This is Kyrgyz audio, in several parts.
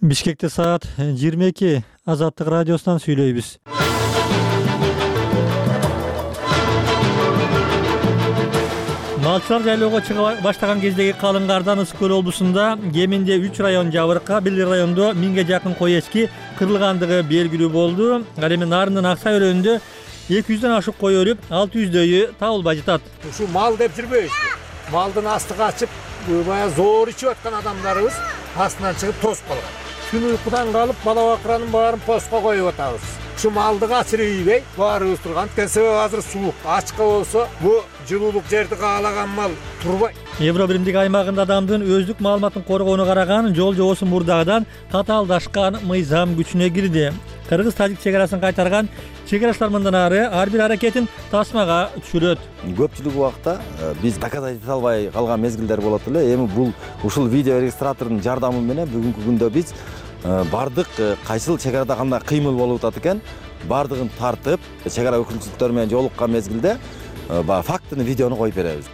Бишкекте саат 22. Азаттык радиосунан сүйлөйбүз. Малчылар жайлоого чыга баштаган кездеги калың кардан Ысык көл облусунда кеминде 3 район жабыркап, бир райондо 1000ге жакын кой эчки кырылгандыгы белгилүү болду. Ал эми Нарындын Аксай өрөөнүндө 200дөн ашык кой өлүп, 600дөйү табылбай жатат. Ушу мал деп жүрбөйбүз. Малдын асты качып, бая зоор ичип аткан адамдарыбыз астынан чыгып тосуп калган. Күн уйкудан калып, бала бакыранын баарын постко коюп атабыз. Ушу малды качырбай, баарыбыз турган. Себеби азыр суук, ачка болсо, бу жылуулук жерди каалаган мал турбай. Евро биримдик аймагында адамдын өздүк маалыматын коргоону караган жол жобосу мурдагыдан катаалдашкан мыйзам күчүнө кирди. Кыргыз-тажик чегарасын кайтарган чегарачылар мындан ары ар бир аракетин тасмага түшүрөт. Көпчүлүк убакта биз доказать эте албай калган мезгилдер болот эле. Эми бул ушул видео регистратордун жардамы менен бүгүнкү күндө биз бардык кайсыл чегарада кандай кыймыл болуп атат экен, бардыгын тартып, чегара өкүлчүлүктөр менен жолуккан мезгилде фактыны видеону коюп беребиз.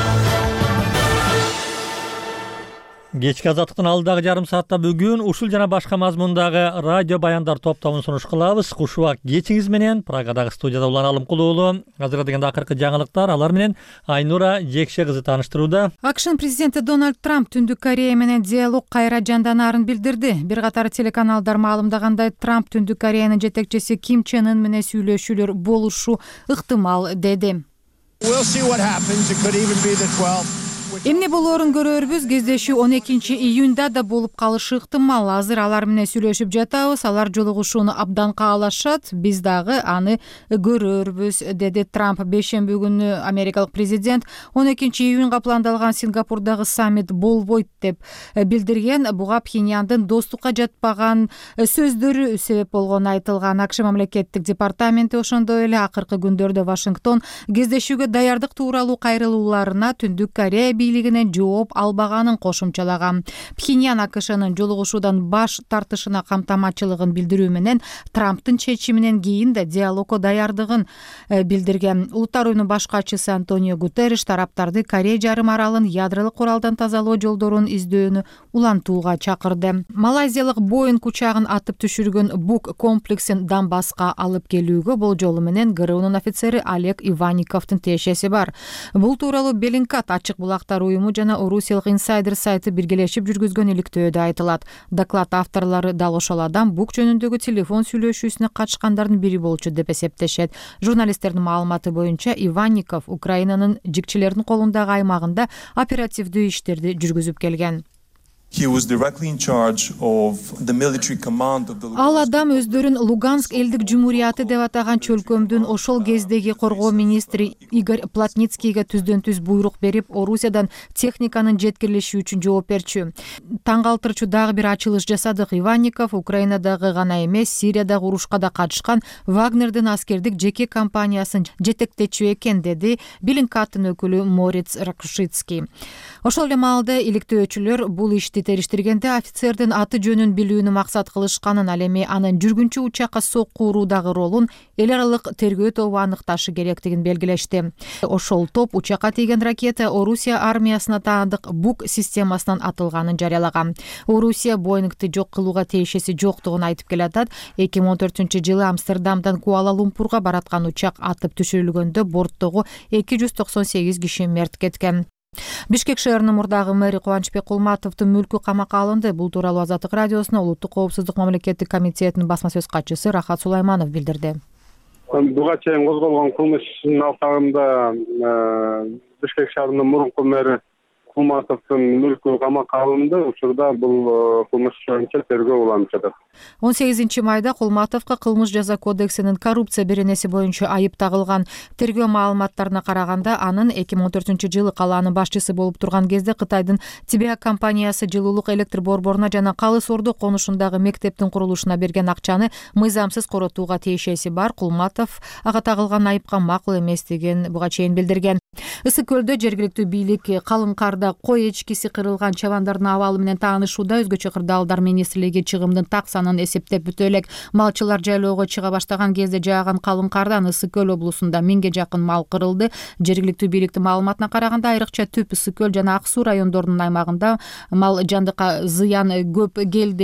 Кечки азаттыктын алдыдагы жарым саатта бүгүн ушул жана башка мазмундагы радио баяндар топтомун сунуш кылабыз. Кушубак кечиңиз менен Прагадагы студияда Улан Алымкул уулу. Азыркы дегенде акыркы жаңылыктар, алар менен Айнура Жекше кызы тааныштырууда. АКШнын президенти Дональд Трамп Түндүк Корея менен диалог кайра жанданарын билдирди. Бир катар телеканалдар маалымдагандай, Трамп Түндүк Кореянын жетекчиси Ким Чен Ын менен сүйлөшүүлөр болушу ыктымал деди. Эмне болоорун көрөрбүз. Кездешүү 12-июнда да болуп калышы ыктымал. Азыр алар менен сүйлөшүп жатабыз. Алар жолугушууну абдан каалашат. Биз дагы аны көрөрбүз, деди Трамп. Бейшемби күнү америкалык президент 12-июнга пландалган Сингапурдагы саммит болбойт деп билдирген. Буга Пхеньяндын достукка жатпаган сөздөрү себеп болгону айтылган. АКШ мамлекеттик департаменти ошондой эле акыркы күндөрдө Вашингтон кездешүүгө даярдык тууралуу кайрылууларына Түндүк Корея бийлигинен жооп албаганын кошумчалаган. Пхеньян АКШнын жолугушуудан баш тартышына камтамачылыгын билдирүү менен Трамптын чечиминен кийин да диалогго даярдыгын билдирген. Улуттар уюмунун баш катчысы Антонио Гутерриш тараптарды Корея жарым аралын ядролук куралдан тазалоо жолдорун издөөнү улантууга чакырды. Малайзиялык Боинг учагын атып түшүргөн Бук комплексин Донбасска алып келүүгө болжолу менен ГРУнун офицери Олег Иванниковдун тиешеси бар. Бул тууралуу Беллинкат ачык булактар уюму жана Орусиялык инсайдер сайты биргелешип жүргүзгөн иликтөөдө айтылат. Доклад авторлору дал ошол адам Бук жөнүндөгү телефон сүйлөшүүсүнө катышкандардын бири болчу деп эсептешет. Журналисттердин маалыматы боюнча Иванников Украинанын жикчилердин колундагы аймагында оперативдүү иштерди жүргүзүп келген. Ал адам өздөрүн Луганск элдик жумурияты деп атаган чөлкөмдүн ошол кездеги коргоо министри Игорь Плотницкийге түздөн-түз буйрук берип, Орусиядан техниканын жеткирилиши үчүн жооп берчү. Таң калтырчу дагы бир ачылыш жасадык. Иванников Украинадагы гана эмес, Сириядагы урушка да катышкан Вагнердин аскердик жеке компаниясын жетектечү экен, деди Беллинкаттын өкүлү Мориц Ракушицкий. Ошол эле маалда иликтөөчүлөр бул ишти териштиргенде офицердин аты жөнүн билүүнү максат кылышканын, ал эми анын жүргүнчү учакка сокку уруудагы ролун эл аралык тергөө тобу аныкташы керектигин белгилешти. Ошол топ учакка тийген ракета Орусия армиясына таандык Бук системасынан атылганын жарыялаган. Орусия Боингти жок кылууга тиешеси жоктугун айтып келатат. 2014-жылы Амстердамдан Куала-Лумпурга бараткан учак атып түшүрүлгөндө борттогу 298 киши мерт кеткен. Бишкек шаарынын мурдагы мэри Кубанычбек Кулматовдун мүлкү камакка алынды. Бул тууралуу Азаттык радиосуна Улуттук коопсуздук мамлекеттик комитетинин басма сөз катчысы Рахат Сулайманов билдирди. Буга чейин козголгон кылмыштын алкагында Бишкек шаарынын мурунку мэри Кулматовдун мүлкү камакка алынды. Учурда бул кылмыш боюнча тергөө уланып жатат. 18-майда Кулматовго кылмыш жаза кодексинин коррупция беренеси боюнча айып тагылган. Тергөө маалыматтарына караганда, анын 2014-жылы калаанын башчысы болуп турган кезде Кытайдын Тибеа компаниясы жылуулук электр борборуна жана Калыс Орду конушундагы мектептин курулушуна берген акчаны мыйзамсыз коротууга тиешеси бар. Кулматов ага тагылган айыпка макул эмес деген буга чейин билдирген. Ысык көлдө жергиликтүү бийлик калың карда Кыргызстанда кой эчкиси кырылган чабандардын абалы менен таанышууда өзгөчө кырдаалдар министрлиги чыгымдын так санын эсептеп бүтө элек. Малчылар жайлоого чыга баштаган кезде жааган калың кардан Ысык көл облусунда 1000ге жакын мал кырылды. Жергиликтүү бийликтин маалыматына караганда айрыкча Түп, Ысык көл жана Ак суу райондорунун аймагында мал жандыкка зыян көп келди.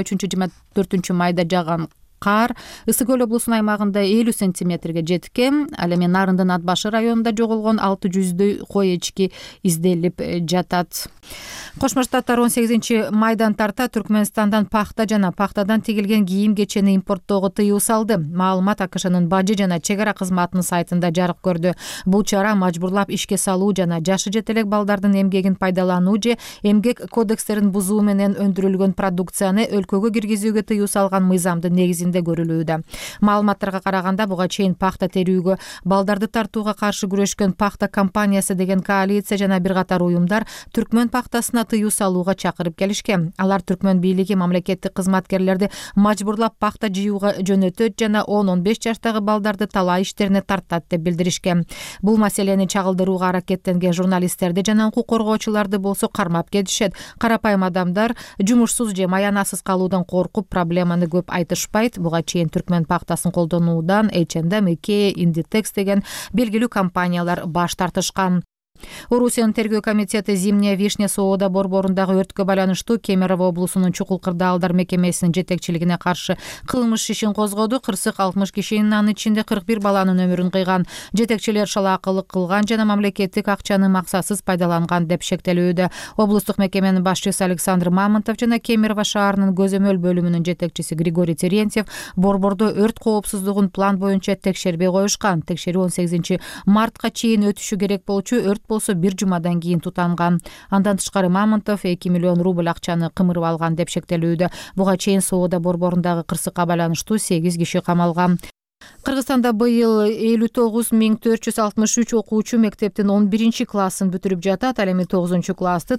23-24 майда жааган кар Ысык көл облусунун аймагында 50 сантиметрге жеткен. Ал эми Нарындын Ат башы районунда жоголгон 600дөй кой эчки изделип жатат. Кошмо Штаттар 18 майдан тарта Түркмөнстандан пахта жана пахтадан тигилген кийим кечени импорттоого тыюу салды. Маалымат АКШнын бажы жана чек ара кызматынын сайтында жарык көрдү. Бул чара мажбурлап ишке салуу жана жашы жете элек балдардын эмгегин пайдалануу же эмгек кодекстерин бузуу менен өндүрүлгөн продукцияны өлкөгө киргизүүгө тыюу салган мыйзамдын негизинде көрүлүүдө. Маалыматтарга караганда буга чейин пахта терүүгө балдарды тартууга каршы күрөшкөн Пахта компаниясы деген коалиция жана бир катар уюмдар Түркмөн пахтасына тыюу салууга чакырып келишкен. Алар Түркмөн бийлиги мамлекеттик кызматкерлерди мажбурлап пахта жыюуга жөнөтөт жана 10-15 жаштагы балдарды талаа иштерине тартат деп билдиришкен. Бул маселени чагылдырууга аракеттенген журналисттерди жана укук коргоочуларды болсо кармап кетишет. Карапайым адамдар жумушсуз же маянасыз калуудан коркуп проблеманы көп айтышпайт. Буга чейин Түркмөн пахтасын колдонуудан H&M, IKEA, Inditex деген белгилүү компаниялар баш тартышкан. Орусиянын тергөө комитети Зимняя Вишня соода борборундагы өрткө байланыштуу Кемерово облусунун чукул кырдаалдар мекемесинин жетекчилигине каршы кылмыш ишин козгоду. 40-60 кишинин анын ичинде 41 баланын өмүрүн кыйган. Жетекчилер шалаакылык кылган жана мамлекеттик акчаны максатсыз пайдаланган деп шектелүүдө. Облустук мекеменин башчысы Александр Мамонтов жана Кемерово шаарынын көзөмөл бөлүмүнүн жетекчиси Григорий Терентьев борбордо өрт коопсуздугун план боюнча текшербей коюшкан. Текшерүү 18 мартка чейин өтүшү керек болчу. Өрт болсо бир жумадан кийин тутанган. Андан тышкары Мамонтов 2 миллион рубль акчаны кымырып алган деп шектелүүдө. Буга чейин соода борборундагы кырсыкка байланыштуу 8 киши камалган. Кыргызстанда быйыл 59.463 окуучу мектептин 11-классын бүтүрүп жатат. Ал эми 9-классты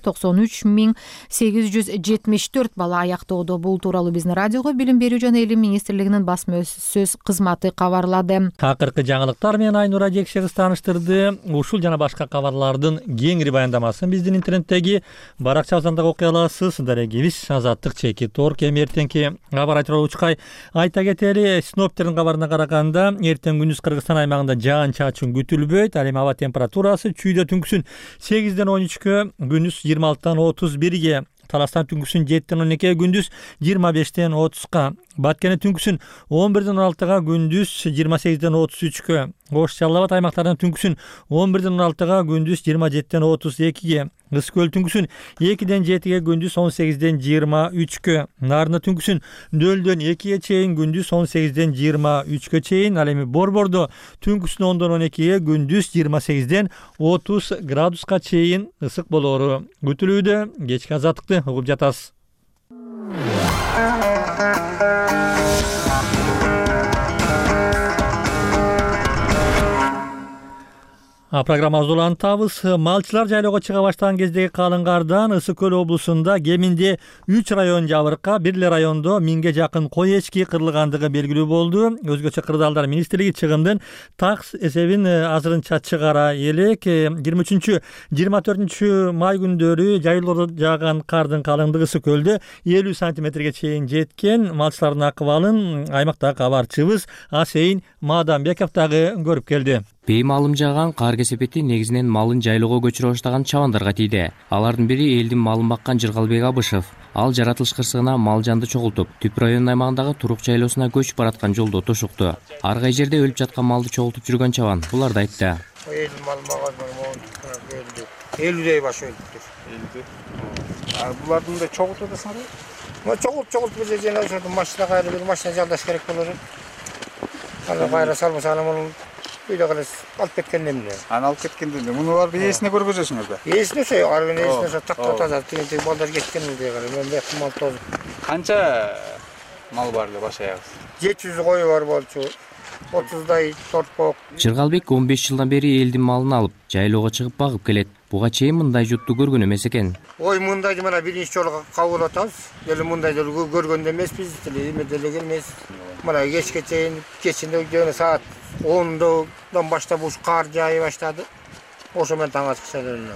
93.874 бала аяктоодо. Бул тууралуу биздин радиого Билим берүү жана Илим министрлигинин басма сөз кызматы кабарлады. Акыркы жаңылыктар менен Айнура Жекшегиз тааныштырды. Ушул жана башка кабарлардын кеңири баяндамасын биздин интернеттеги баракчабыздан дагы окуй аласыз. Дарегибиз Азаттык Чеки Торк. Эртеңки кабар айтып учкай айта кетели. Синоптиктердин кабарына караганда эртең күндүз Кыргызстан аймагында жаан-чачын күтүлбөйт. Ал эми аба температурасы чүйдө түнкүсүн 8-ден 13-кө, күндүз 26-дан 31-ге, Таластан түнкүсүн 7-ден 12-ге, күндүз 25-ден 30-га, Баткене түнкүсүн 11-ден 16-га, күндүз 28-ден 33-кө, Ош Жалал Абад аймактарынан түнкүсүн 11-ден 16-га, күндүз 27-ден 32-ге, Ысык көл түнкүсүн 2-ден 7-ге, күндүз 18-ден 23-кө, Нарында түнкүсүн 0-дөн 2-ге чейин, күндүз 18-ден 23-кө чейин. Ал эми Борбордо түнкүсүн 10-дон 12-ге, күндүз 28-ден 30 градуска чейин ысык болоору күтүлүүдө. Кечки азаттыкты угуп жатасыз. Программабызды улантабыз. Малчылар жайлоого чыга баштаган кездеги калың кардан Ысык көл облусунда кеминде 3 район жабыркап, бир эле райондо 1000ге жакын кой эчки кырылгандыгы белгилүү болду. Өзгөчө кырдаалдар министрлиги чыгымдын так эсебин азырынча чыгара элек. 23-24 май күндөрү жайлоодо жааган кардын калыңдыгы Ысык көлдө 50 сантиметрге чейин жеткен. Малчылардын акыбалын аймактагы кабарчыбыз Асейин Маданбеков дагы көрүп келди. Беймалым жааган кар кесепети негизинен малын жайлоого көчүрө баштаган чабандарга тийди. Алардын бири элдин малын баккан Жыргалбек Абышев. Ал жаратылыш кырсыгына мал жанды чогултуп, Түп районунун аймагындагы Турук жайлоосуна көчүп бараткан жолдо тошукту. Ар кай жерде өлүп жаткан малды чогултуп жүргөн чабан буларды айтты. Элдин малын багат 50дөй баш өлүптүр. 50. Булардын да чогултуп атасыңар? Чогултуп бизе жана ошондо машина кайры бир машина жалдаш керек болор. Аны кайра салмаса анын үйдө калыс алып кеткен эмне? Аны алып кеткенде муну барып ээсине көргөзөсүңөр да. Ээсине ошо аргын ээсине ошо такта таза тиги балдар кеткенде кара мен бек мал тозуп. Канча мал бар эле баш аягы? 700 кою бар болчу. 30дай торпок. Жыргалбек 15 жылдан бери элдин малын алып, жайлоого чыгып багып келет. Буга чейин мындай жутту көргөн эмес экен. Ой, мындайды мына биринчи жолу кабыл атабыз. Эле мындайды көргөн эмеспиз, эле келмес. Мына кечке чейин, кечинде жана саат 10'dan баштап уш кар жаый баштады. Ошо менен таң атышкача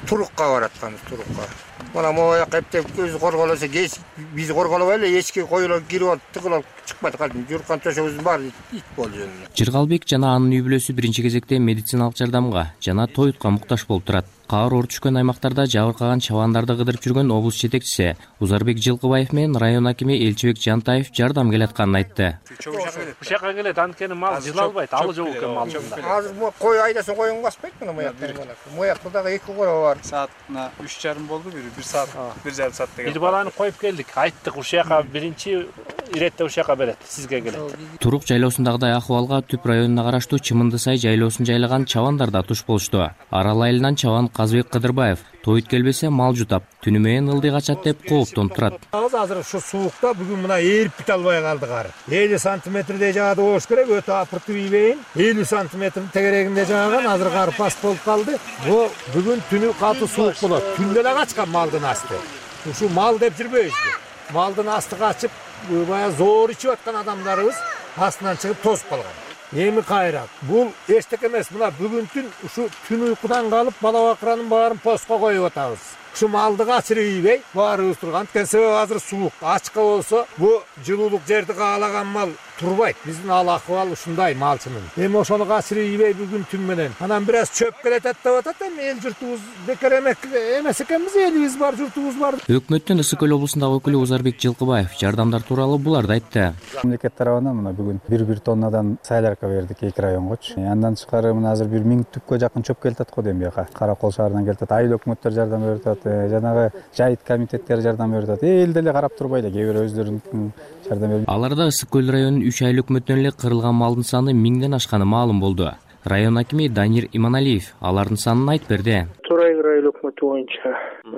Турукка баратканбыз, Турукка. Мына моя кептеп өзү корголоса, биз корголобой эле эчки коюлар кирип алып, тыгылып чыкпайт калдым. Журкан төшөгүбүз бар, ит болду жөнүнө. Жыргалбек жана анын үй бүлөсү биринчи кезекте медициналык жардамга жана тоютка муктаж болуп турат. Каар оор түшкөн аймактарда жабыркаган чабандарды кыдырып жүргөн облус жетекчиси Узарбек Жылкыбаев менен район акими Элчибек Жантаев жардам келатканын айтты. Ушака келет, анткени мал жылалбайт, алы жок экен малында. Азыр кой айдасын коюн баспайт мына мояктар. Моякта дагы 2 кора бар. Саатына 3,5 болду, 1 саат, 1,5 саат деген. Бир баланы коюп келдик, айттык, ушака биринчи иретте ушака берет, сизге келет. Турук жайлоосундагыдай ахыбалга Түп районуна караштуу Чымынды сай жайлоосун жайлаган чабандар да туш болушту. Арал айылынан чабан Казбек Кыдырбаев тоют келбесе мал жутап, түнү менен ылдый качат деп кооптонуп турат. Азыр ушу суукта бүгүн мына эрип бите албай калдык ары. 50 сантиметрдей жаады болуш керек, өтө апыртып ийбейин. 50 сантиметр тегерегинде жааган, азыр кар пас болуп калды. Бу бүгүн түнү катуу суук болот. Түндө да качкан малдын асты. Ушу мал деп жүрбөйбүз. Малдын асты качып, бая зоор ичип аткан адамдарыбыз астынан чыгып тосуп калган. Эми кайра. Бул эчтеке эмес. Мына бүгүн түн ушу түн уйкудан калып бала бакыранын баарын постко коюп атабыз. Ушу малды качырып ийбей баарыбыз турган. Себеби азыр суук. Ачка болсо бу жылуулук жерди каалаган мал турбайт. Биздин ал акыбал ушундай малчынын. Эми ошону качырып ийбей бүгүн түн менен. Анан бир аз чөп келетет деп атат. Эми эл журтубуз бекер эмес экенбиз, элибиз бар, журтубуз бар. Өкмөттүн Ысык көл облусундагы өкүлү Узарбек Жылкыбаев жардамдар тууралуу буларды айтты. Мамлекет тарабынан мына бүгүн 1 тоннадан сайларка бердик 2 районгочу. Андан тышкары мына азыр 1000 түпкө жакын чөп келтет го дейм бияка. Каракол шаарынан келтет, айыл өкмөттөр жардам берип атат, жанагы жайыт комитеттери жардам берип атат. Эл деле карап турбай эле, кээ бир өздөрүнүн жардам берип. Аларда Ысык көл районунун 3 айыл өкмөтүнөн эле кырылган малдын саны 1000ден ашканы маалым болду. Район акими Данир Иманалиев алардын санын айтып берди. Турай район өкмөтү боюнча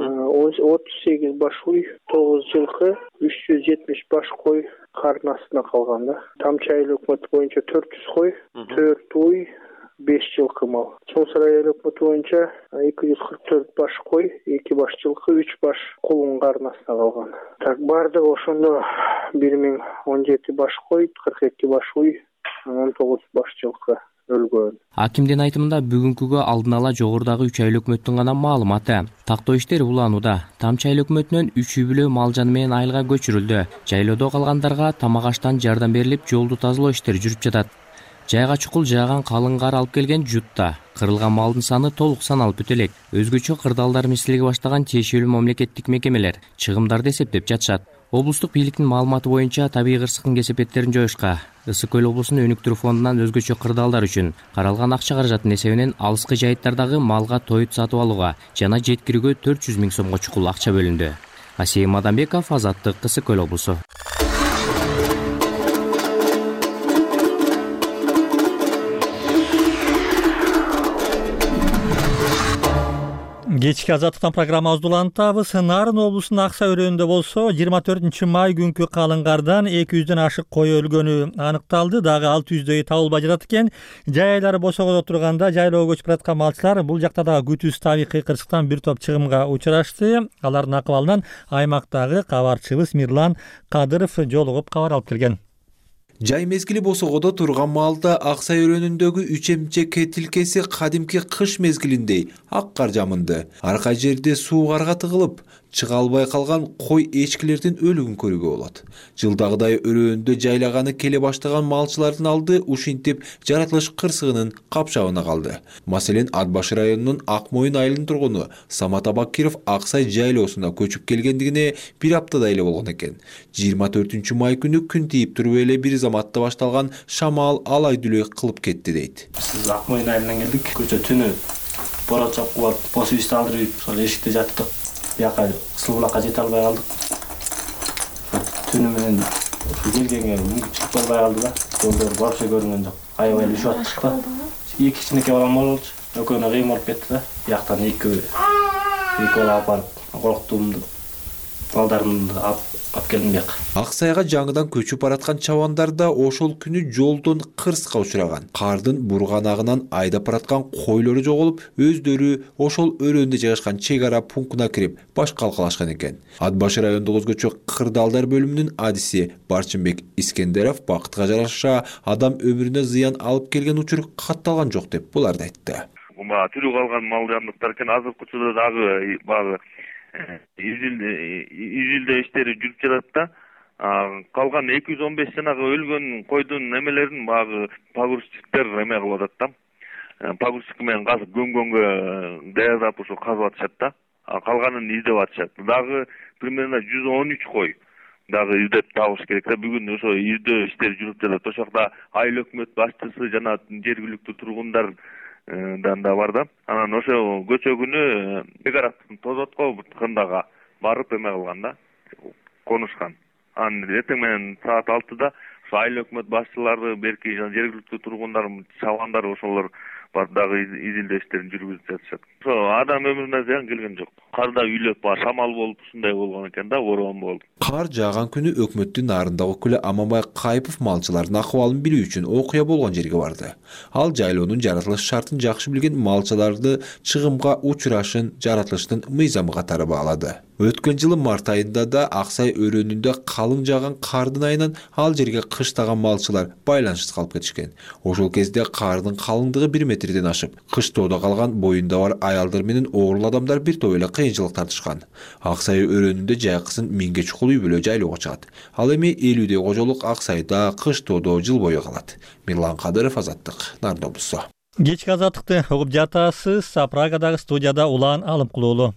38 баш уй, 9 жылкы, 370 баш кой кардын астына калган да. Тамчы айыл өкмөтү боюнча 400 кой, 4 уй, 5 жылкы мал. Чоңсар айыл өкмөтү боюнча 244 баш кой, 2 баш жылкы, 3 баш кулун кардын астына калган. Так бардыгы ошондо 1017 баш кой, 42 баш уй, 19 баш жылкы өлгөн. Акимдин айтымында бүгүнкүгө алдын ала жогорудагы 3 айыл өкмөттүн гана маалыматы. Тактоо иштери уланууда. Тамчы айыл өкмөтүнөн 3 үй бүлө мал жаны менен айылга көчүрүлдү. Жайлоодо калгандарга тамак аштан жардам берилип, жолду тазалоо иштери жүрүп жатат. Жайга чукул жааган калың кар алып келген жутта кырылган малдын саны толук саналып бүтө элек. Өзгөчө кырдаалдар мисилге баштаган тиешелүү мамлекеттик мекемелер чыгымдарды эсептеп жатышат. Облустук бийликтин маалыматы боюнча табигый кырсыктын кесепеттерин жоюшка Ысык көл облусунун өнүктүрүү фондунан өзгөчө кырдаалдар үчүн каралган акча каражаттын эсебинен алыскы жайыттардагы малга тоют сатып алууга жана жеткирүүгө 400 000 сомго чукул акча бөлүндү. Асия Мадамбеков, Азаттык, Ысык көл облусу. Кечки Азаттыктан программабызды улантабыз. Нарын облусунун Аксай өрөөнүндө болсо 24 май күнкү калың кардан 200дөн ашык кой өлгөнү аныкталды. Дагы 600дөйү табылбай жатат экен. Жай айлары босогодо турганда жайлоого көчүп бараткан малчылар бул жакта дагы күтүүсүз табигый кырсыктан бир топ чыгымга учурашты. Алардын акыбалынан аймактагы кабарчыбыз Мирлан Кадыров жолугуп кабар алып келген. Жай мезгили босогодо турган малда Аксай өрөөнүндөгү 3 эмчек тилкеси кадимки кыш мезгилиндей ак кар жамынды. Арка жерде суу карга тыгылып, чыга албай калган кой эчкилердин өлүгүн көрүүгө болот. Жылдагыдай өрөөндө жайлаганы келе баштаган малчылардын алды ушинтип жаратылыш кырсыгынын капчагына калды. Маселен, Ат башы районунун Ак Моюн айылынын тургуну Самат Абакиров Аксай жайлоосуна көчүп келгендигине бир аптадай эле болгон экен. 24 май күнү күн тийип туруп эле бир заматта башталган шамал алай дүлөй кылып кетти дейт. Биз Ак Моюн айылынан келдик. Көчө түнү борот чапкып алып, посуйсту алдырып, ошол эшикте жаттык. Бияка Сылбулакка жете албай калдык. Түнү менен келгенге чыгып албай калды да. Жолдор вообще көрүнгөн жок. Аябай эле ушуп аттык да. Эки кичинекей балам болчу. Экөөнө кыйын болуп кетти да. Бияктан эки бала алып барып, корктуумду балдарымды алып келдим бияка. Аксайга жаңыдан көчүп бараткан чабандар да ошол күнү жолдон кырсыкка учураган. Кардын бурганагынан айдап бараткан койлору жоголуп, өздөрү ошол өрөөндө жайгашкан чек ара пунктуна кирип баш калкалашкан экен. Ат башы райондук өзгөчө кырдаалдар бөлүмүнүн адиси Барчынбек Искендеров бакытка жараша адам өмүрүнө зыян алып келген учур катталган жок деп буларды айтты. тирүү калган мал жандыктар экен. Азыркы учурда дагы баягы изилдөө иштери жүрүп жатат да. Калган 215 жанагы өлгөн койдун немелерин баягы погрузчиктер эме кылып атат да. Погрузчик менен казып көмгөнгө даярдап ошо казып атышат да. Калганын издеп атышат. Дагы примерно 113 кой дагы издеп табыш керек да. Бүгүн ошо издөө иштери жүрүп жатат. Ошол жакта айыл өкмөт башчысы жана жергиликтүү тургундар да бар да. Анан ошо көчө күнү бекараттын тозотко кындага барып эме кылган да, конушкан. Анан эртең менен саат 6-да ошо айыл өкмөт башчылары, берки жергиликтүү тургундар, чабандар ошолор барып дагы изилдөө иштерин жүргүзүп жатышат. Ошо адам өмүрүнө зыян келген жок. Карда үйлөп шамал болуп ушундай болгон экен да, борон болуп. Кар жааган күнү өкмөттүн нарындагы өкүлү Аманбай Кайыпов малчылардын акыбалын билүү үчүн окуя болгон жерге барды. Ал жайлоонун жаратылыш шартын жакшы билген малчыларды чыгымга учурашын жаратылыштын мыйзамы катары баалады. Өткөн жылы март айында да Аксай өрөөнүндө калың жааган кардын айынан ал жерге кыштаган малчылар байланышсыз калып кетишкен. Ошол кезде кардын калыңдыгы 1 метрден ашып, кыштоодо калган боюнда бар аялдар менен оорул адамдар бир топ эле кыйынчылык тартышкан. Аксай өрөөнүндө жайкысын 1000 чукул үй бүлө жайлоого чыгат. Ал эми 50 кожолук Аксайда кыштоодо жыл бою калат. Мирлан Кадыров, Азаттык, Нарын облусу. Кечки азаттыкты угуп жатасыз. Прагадагы студияда Улан Алымкулуулу.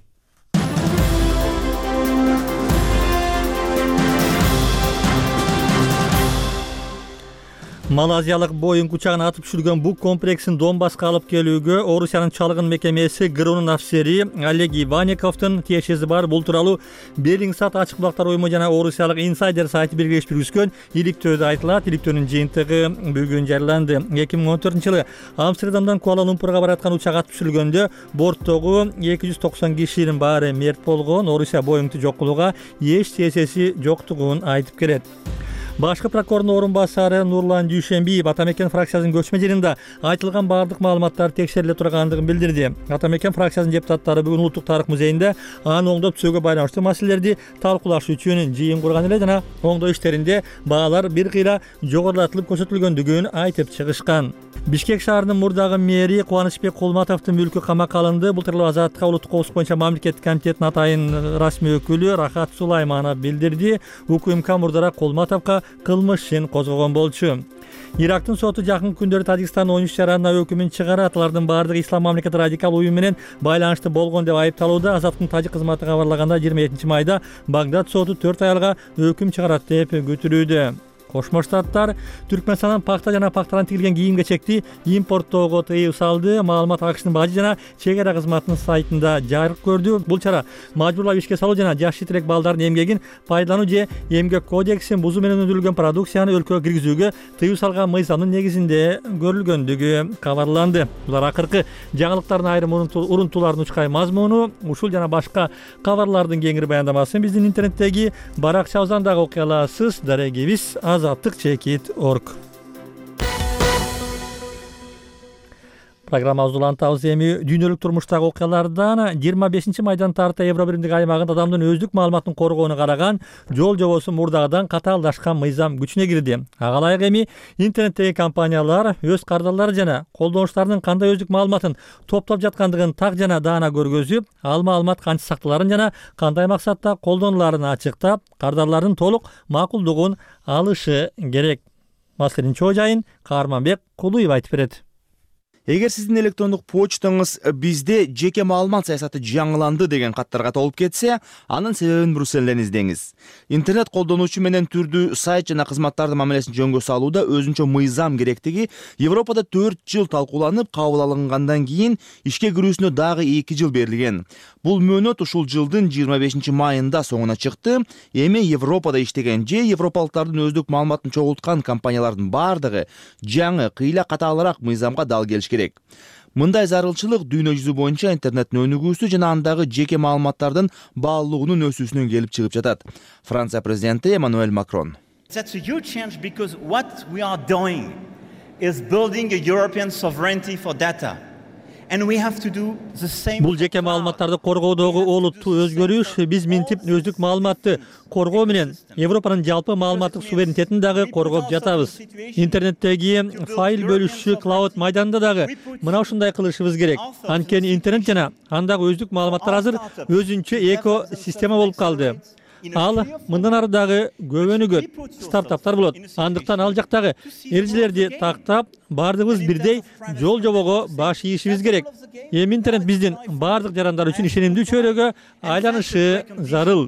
Малазиялык Боинг учагын атып түшүргөн бук комплексин Донбасска алып келүүгө Орусиянын чалгын мекемеси ГРУнун офицери Олег Иванниковдун тиешеси бар. Бул тууралуу Белингсат ачык булактар уюму жана Орусиялык инсайдер сайты биргелешип жүргүзгөн иликтөөдө айтылат. Иликтөөнүн жыйынтыгы бүгүн жарыяланды. 2014-жылы Амстердамдан Куала-Лумпурга бараткан учак атып түшүрүлгөндө борттогу 290 кишинин баары мерт болгон. Орусия Боингди жок кылууга эч тиешеси жоктугун айтып келет. Башкы прокурордун орун басары Нурлан Дүйшенбиев Атамекен фракциясынын көчмө жеринде айтылган бардык маалыматтар текшериле тургандыгын билдирди. Атамекен фракциясынын депутаттары бүгүн Улуттук тарых музейинде аны оңдоп түзүүгө байланыштуу маселелерди талкуулаш үчүн жыйын курган эле жана оңдоо иштеринде баалар бир кыйла жогорулатылып көрсөтүлгөндүгүн айтып чыгышкан. Бишкек шаарынын мурдагы мэри Кубанычбек Кулматовдун мүлкү камакка алынды. Бул тууралуу Азаттыкка Улуттук коопсуздук боюнча мамлекеттик комитеттин атайын расмий өкүлү Рахат Сулайманов билдирди. УКМК мурдараак Кулматовго кылмыш ишин козгогон болчу. Ирактын соту жакын күндөрү Тажикстандын 13 жаранына өкүмүн чыгарат. Алардын баардыгы ислам мамлекети радикал уюм менен байланыштуу болгон деп айыпталууда. Азаттыктын тажик кызматы кабарлаганда 27 майда Багдад соту 4 аялга өкүм чыгарат деп күтүлүүдө. Кошмо Штаттар Түркмөнстандан пакта жана пактадан тигилген кийим-кечекти импорттоого тыюу салды. Маалымат АКШнын бажы жана чек ара кызматынын сайтында жарык көрдү. Бул чара мажбурлап ишке салуу жана жаш жетирек балдардын эмгегин пайдалануу же эмгек кодексин бузуу менен өндүрүлгөн продукцияны өлкөгө киргизүүгө тыюу салган мыйзамдын негизинде көрүлгөндүгү кабарланды. Булар акыркы жаңылыктардын айрым урунтуулардын учкай мазмуну. Ушул жана башка кабарлардын кеңири баяндамасын биздин интернеттеги баракчабыздан дагы окуя аласыз. Дарегибиз azatlık.org. Программабызды улантабыз. Эми дүйнөлүк турмуштагы окуялардан 25 майдан тарта Евро биримдик аймагында адамдын өздүк маалыматын коргоону караган жол жобосу мурдагыдан катаалдашкан мыйзам күчүнө кирди. Ага ылайык эми интернеттеги компаниялар өз кардарлары жана колдонуучулардын кандай өздүк маалыматын топтоп жаткандыгын так жана даана көргөзүп, ал маалымат канча сакталарын жана кандай максатта колдонуларын ачыктап, кардарлардын толук макулдугун алышы керек. Маселенин чоо жайын Каарманбек Кулуев айтып берет. Эгер сиздин электрондук почтаңыз бизде жеке маалымат саясаты жаңыланды деген каттарга толуп кетсе, анын себебин Брюссельден издеңиз. Интернет колдонуучу менен түрдүү сайт жана кызматтардын мамилесин жөнгө салууда өзүнчө мыйзам керектиги Европада 4 жыл талкууланып, кабыл алынгандан кийин ишке кирүүсүнө дагы 2 жыл берилген. Бул мөөнөт ушул жылдын 25 майында соңуна чыкты. Эми Европада иштеген же европалыктардын өздүк маалыматын чогулткан компаниялардын бардыгы жаңы кыйла катаалыраак мыйзамга дал келиш керек. Мындай зарылчылык дүйнө жүзү боюнча интернеттин өнүгүүсү жана андагы жеке маалыматтардын баалуулугунун өсүүсүнөн келип чыгып жатат. Франция президенти Эммануэль Макрон. That's a huge change because what we are doing is building a European sovereignty for data. Бул жеке маалыматтарды коргоодогу олуттуу өзгөрүш биз минтип өздүк маалыматты коргоо менен Европанын жалпы маалыматтык суверенитетин дагы коргоп жатабыз. Интернеттеги файл бөлүшүү клауд майданында дагы мына ушундай кылышыбыз керек. Анткени интернет жана андагы өздүк маалыматтар азыр өзүнчө экосистема болуп калды. Ал мындан ары дагы көбөнүгөт стартаптар болот. Андыктан ал жактагы эрежелерди тактап, бардыгыбыз бирдей жол жобого баш ийишибиз керек. Эми интернет биздин бардык жарандар үчүн ишенимдүү чөйрөгө айланышы зарыл.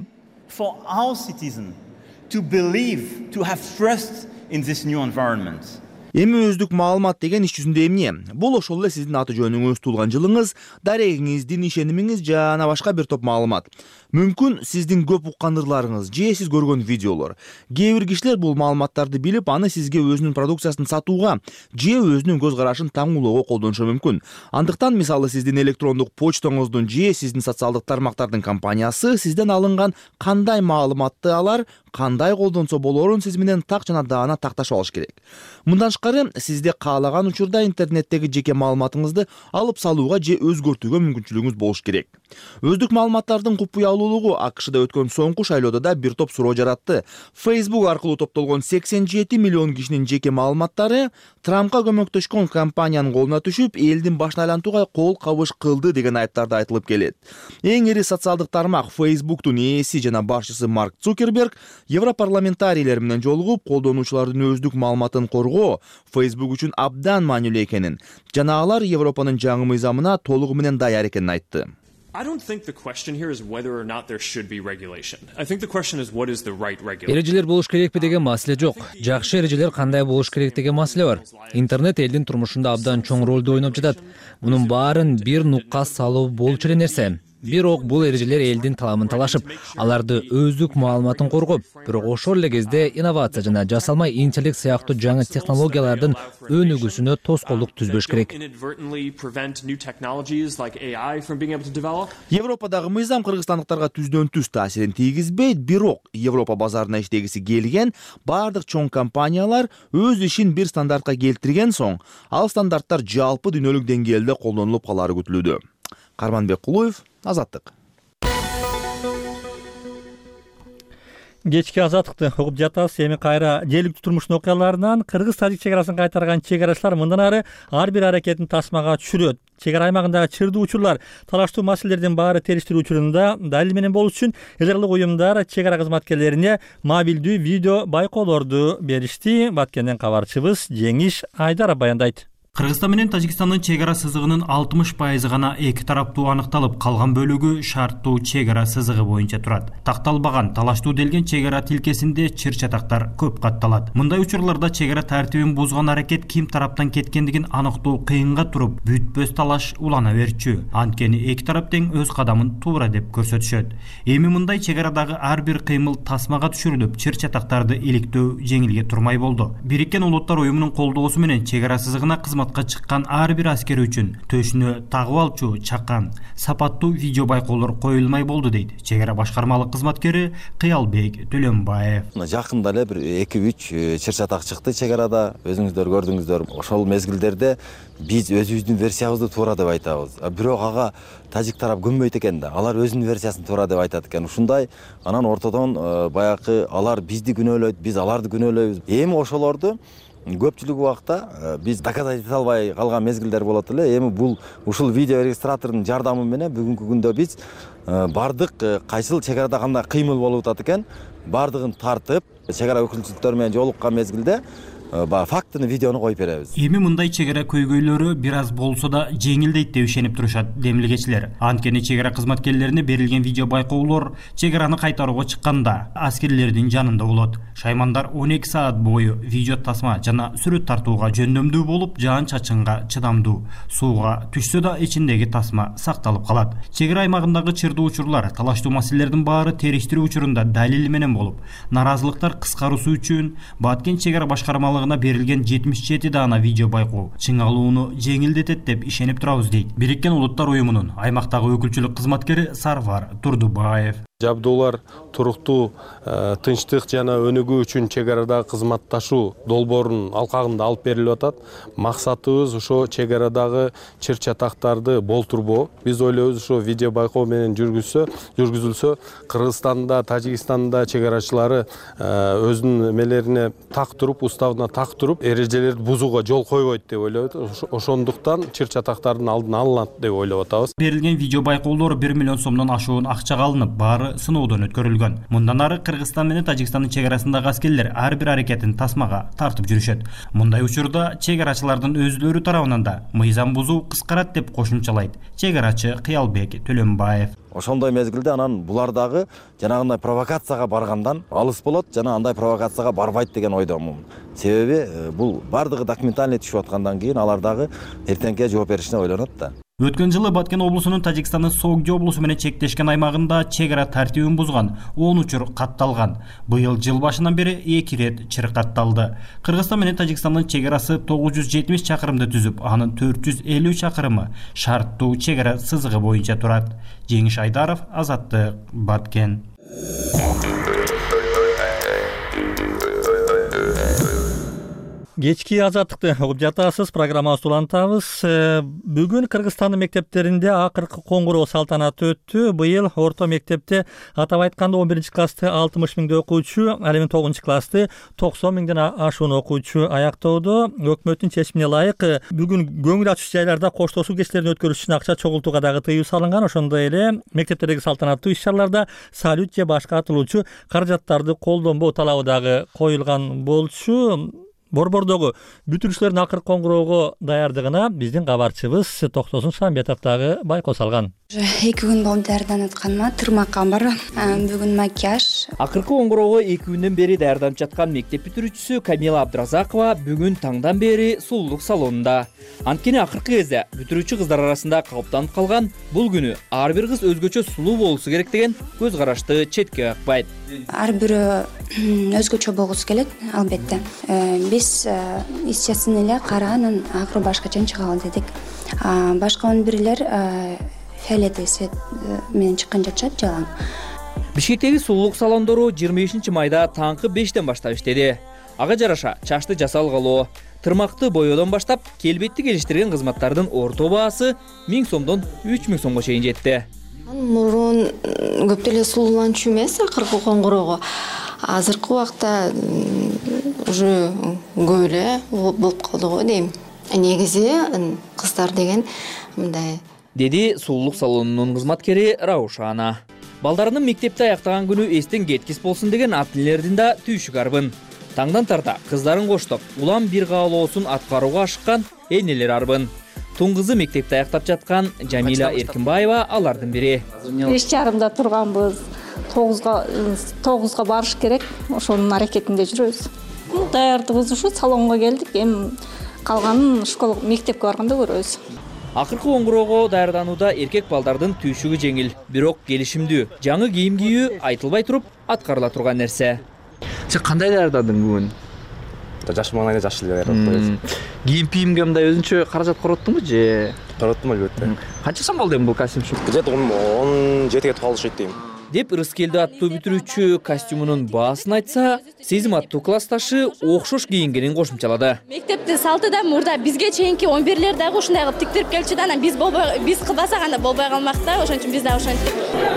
Эми өздүк маалымат деген иш жүзүндө эмне? Бул ошол эле сиздин аты жөнүңүз, туулган жылыңыз, дарегиңиз, дин ишенимиңиз жана башка бир топ маалымат. Мүмкүн сиздин көп уккан ырларыңыз, же сиз көргөн видеолор. Кээ бир кишилер бул маалыматтарды билип, аны сизге өзүнүн продукциясын сатууга, же өзүнүн көз карашын таңуулоого колдонушу мүмкүн. Андыктан мисалы сиздин электрондук почтоңуздун же сиздин социалдык тармактардын компаниясы сизден алынган кандай маалыматты алар, кандай колдонсо болорун сиз менен так жана даана такташып алыш керек. Мындан тышкары сизде каалаган учурда интернеттеги жеке маалыматыңызды алып салууга же өзгөртүүгө мүмкүнчүлүгүңүз болуш керек. Өздүк маалыматтардын купуялуулугу АКШда өткөн соңку шайлоодо да бир топ суроо жаратты. Facebook аркылуу топтолгон 87 миллион кишинин жеке маалыматтары Трампка көмөктөшкөн компаниянын колуна түшүп, элдин башын айлантууга кол кабыш кылды деген айыптарды айтылып келет. Эң ири социалдык тармак Facebooктун ээси жана башчысы Марк Цукерберг европарламентарийлер менен жолугуп, колдонуучулардын өздүк маалыматын коргоо Facebook үчүн абдан маанилүү экенин жана алар Европанын жаңы мыйзамына толугу менен даяр экенин айтты. I don't think the question here is whether or not there should be regulation. I think the question is what is the right regulation. Эрежелер болуш керекпи деген маселе жок. Жакшы эрежелер кандай болуш керек деген маселе бар. Интернет элдин турмушунда абдан чоң ролду ойноп жатат. Мунун баарын бир нукка салуу болчу эле нерсе. Бирок бул эрежелер элдин таламын талашып, аларды өздүк маалыматын коргоп, бирок ошол эле кезде инновация жана жасалма интеллект сыяктуу жаңы технологиялардын өнүгүүсүнө тоскоолдук түзбөш керек. Европадагы мыйзам кыргызстандыктарга түздөн түз таасирин тийгизбейт, бирок Европа базарына иштегиси келген бардык чоң компаниялар өз ишин бир стандартка келтирген соң, ал стандарттар жалпы дүйнөлүк деңгээлде колдонулуп калары күтүлүүдө. Карманбек Кулуев, Азаттык. Кечки азаттыкты угуп жатабыз. Эми кайра жергиликтүү турмуштун окуяларынан кыргыз-тажик чек арасын кайтарган чек арачылар мындан ары ар бир аракетин тасмага түшүрөт. Чек ара аймагындагы чырдуу учурлар, талаштуу маселелердин баары териштирүү учурунда далил менен болуш үчүн эл аралык уюмдар чек ара кызматкерлерине мобилдүү видео байкоолорду беришти. Баткенден кабарчыбыз Жеңиш Айдаров баяндайт. Кыргызстан менен Тажикстандын чек ара сызыгынын 60% гана эки тараптуу аныкталып, калган бөлүгү шарттуу чек ара сызыгы боюнча турат. Такталбаган, талаштуу делген чек ара тилкесинде чыр-чатактар көп катталат. Мындай учурларда чек ара тартибин бузган аракет ким тараптан кеткендигин аныктоо кыйынга туруп, бүтпөс талаш улана берчү. Анткени эки тарап тең өз кадамын туура деп көрсөтүшөт. Эми мындай чек арадагы ар бир кыймыл тасмага түшүрүлүп, чыр-чатактарды иликтөө жеңилге турмай болду. Бириккен Улуттар уюмунун колдоосу менен чек ара сызыгына чыккан ар бир аскер үчүн төшүнө тагып алчу чакан сапаттуу видео байкоолор коюлмай болду дейт чек ара башкармалык кызматкери Кыялбек Төлөнбаев. Жакында эле бир 2-3 чыр-чатак чыкты чек арада, өзүңүздөр көрдүңүздөр. Ошол мезгилдерде биз өзүбүздүн версиябызды туура деп айтабыз. Бирок ага тажик тарап көнбөйт экен да. Алар өзүнүн версиясын туура деп айтат экен. Ушундай анан ортодон баягы алар бизди күнөөлөйт, биз аларды күнөөлөйбүз. Эми ошолорду көпчүлүк убакта биз доказать эте албай калган мезгилдер болот эле. Эми бул ушул видео регистратордун жардамы менен бүгүнкү күндө биз бардык кайсыл чек арада кандай кыймыл болуп атат экен бардыгын тартып, чек ара өкүлчүлүктөр менен жолуккан мезгилде фактыны видеону коюп беребиз. Эми мындай чек ара көйгөйлөрү бир аз болсо да жеңилдейт деп ишенип турушат демилгечилер. Анткени чек ара кызматкерлерине берилген видео байкоолор чек араны кайтарууга чыкканда аскерлердин жанында болот. Шаймандар 12 саат бою видео тасма жана сүрөт тартууга жөндөмдүү болуп, жаан чачынга чыдамдуу. Сууга түшсө да ичиндеги тасма сакталып калат. Чек ара аймагындагы чырдуу учурлар, талаштуу маселелердин баары териштирүү учурунда далил менен болуп, наразылыктар кыскаруусу үчүн Баткен чек ара башкармалыгына берилген 77 даана видео байкоо чыңалууну жеңилдетет деп ишенип турабыз дейт Бириккен Улуттар уюмунун аймактагы өкүлчүлүк кызматкери Сарвар Турдубаев. Жабдуулар туруктуу тынчтык жана өнүгүү үчүн чек арадагы кызматташуу долбоорунун алкагында алып берилип атат. Максатыбыз ошо чек арадагы чыр чатактарды болтурбоо. Биз ойлойбуз ошо видео байкоо менен жүргүзүлсө, Кыргызстанда, Тажикстанда чек арачылары өзүнүн эмелерине так туруп, уставына так туруп, эрежелерди бузууга жол койбойт деп ойлойбуз. Ошондуктан чыр чатактардын алдын алынат деп ойлоп атабыз. Берилген видео байкоолор 1 миллион сомдон ашуун акчага алынып, баары сыноодон өткөрүлгөн. Мындан ары Кыргызстан менен Тажикстандын чек арасындагы аскерлер ар бир аракетин тасмага тартып жүрүшөт. Мындай учурда чек арачылардын өздөрү тарабынан да мыйзам бузуу кыскарат деп кошумчалайт чек арачы Кыялбек Төлөнбаев. Ошондой мезгилде анан булар дагы жанагындай провокацияга баргандан алыс болот жана андай провокацияга барбайт деген ойдомун. Себеби бул бардыгы документальный түшүп аткандан кийин алар дагы эртеңке жооп беришине ойлонот да. Өткөн жылы Баткен облусунун Тажикстандын Согди облусу менен чектешкен аймагында чек ара тартибин бузган 10 учур катталган. Быйыл жыл башынан бери 2 рет чыр катталды. Кыргызстан менен Тажикстандын чек арасы 970 чакырымды түзүп, анын 450 чакырымы шарттуу чек ара сызыгы боюнча турат. Жеңиш Айдаров, Азаттык, Баткен. Кечки азаттыкты угуп жатасыз, программабызды улантабыз. Бүгүн Кыргызстандын мектептеринде акыркы коңгуроо салтанаты өттү. Быйыл орто мектепте атап айтканда 11-классты 60 миңдей окуучу, ал эми 9-классты 90 миңден ашуун окуучу аяктоодо. Өкмөттүн чечимине ылайык бүгүн көңүл ачуучу жайларда коштошуу кечтерин өткөрүш үчүн акча чогултууга дагы тыюу салынган. Ошондой эле мектептердеги салтанаттуу иш-чараларда салют же башка атылуучу каражаттарды колдонбоо талабы дагы коюлган болчу. Борбордогу бүтүрүүчүлөрдүн акыркы коңгуроого даярдыгына биздин кабарчыбыз Токтосун Шамбетов дагы байкоо салган. 2 күн болуп даярданып атканыма тырмакка бар. Бүгүн макияж. Акыркы коңгуроого 2 күндөн бери даярданып жаткан мектеп бүтүрүүчүсү Камила Абдразакова бүгүн таңдан бери сулуулук салонунда. Анткени акыркы кезде бүтүрүүчү кыздар арасында калыптанып калган бул күнү ар бир кыз өзгөчө сулуу болуусу керек деген көз карашты четке какпайт. Ар бирөө өзгөчө болгусу келет, албетте. Биз ичесин эле кара, анан акыры башка чейин чыгалы дедик. Башка 11-лер фиолетовый свет менен чыккан жатышат жалаң. Бишкектеги сулуулук салондору 25 майда таңкы 5-тен баштап иштеди. Ага жараша чачты жасалгалоо, тырмакты боёодон баштап келбетти келиштирген кызматтардын орто баасы 1000 сомдон 3000 сомго чейин жетти. Мурун көп деле сулууланчу эмес акыркы коңгуроого. Азыркы убакта уже көп эле болуп калды го дейм. Негизи кыздар деген мындай деди сулуулук салонунун кызматкери Раушана. Балдарынын мектепти аяктаган күнү эстен кеткис болсун деген ата-энелердин да түйшүк арбын. Таңдан тарта кыздарын коштоп, улам бир каалоосун аткарууга ашыккан энелер арбын. Тун кызы мектепти аяктап жаткан Жамила Эркинбаева алардын бири. 5:30 турганбыз. 9-га барыш керек. Ошонун аракетинде жүрөбүз. Даярдыгыбыз ушу салонго келдик. Эми калганын школа мектепке барганда көрөбүз. Акыркы коңгуроого даярданууда эркек балдардын түйшүгү жеңил, бирок келишимдүү. Жаңы кийим кийүү айтылбай туруп аткарыла турган нерсе. Сен кандай даярдадың бүгүн? Жаш маңайда жаш эле даярдадым. Кийим-кийимге мындай өзүнчө каражат короттуңбу же? Короттум албетте. Канча сом болду эми бул костюм? Где-то 17-ге калышат дейм. Деп Рыскелди аттуу бүтүрүүчү костюмунун баасын айтса, Сезим аттуу классташы окшош кийингенин кошумчалады. Мектептин салты да мурда бизге чейинки 11-лер дагы ушундай кылып тиктирип келчү да, анан биз кылбасак анда болбой калмак да, ошон үчүн биз дагы ошентип.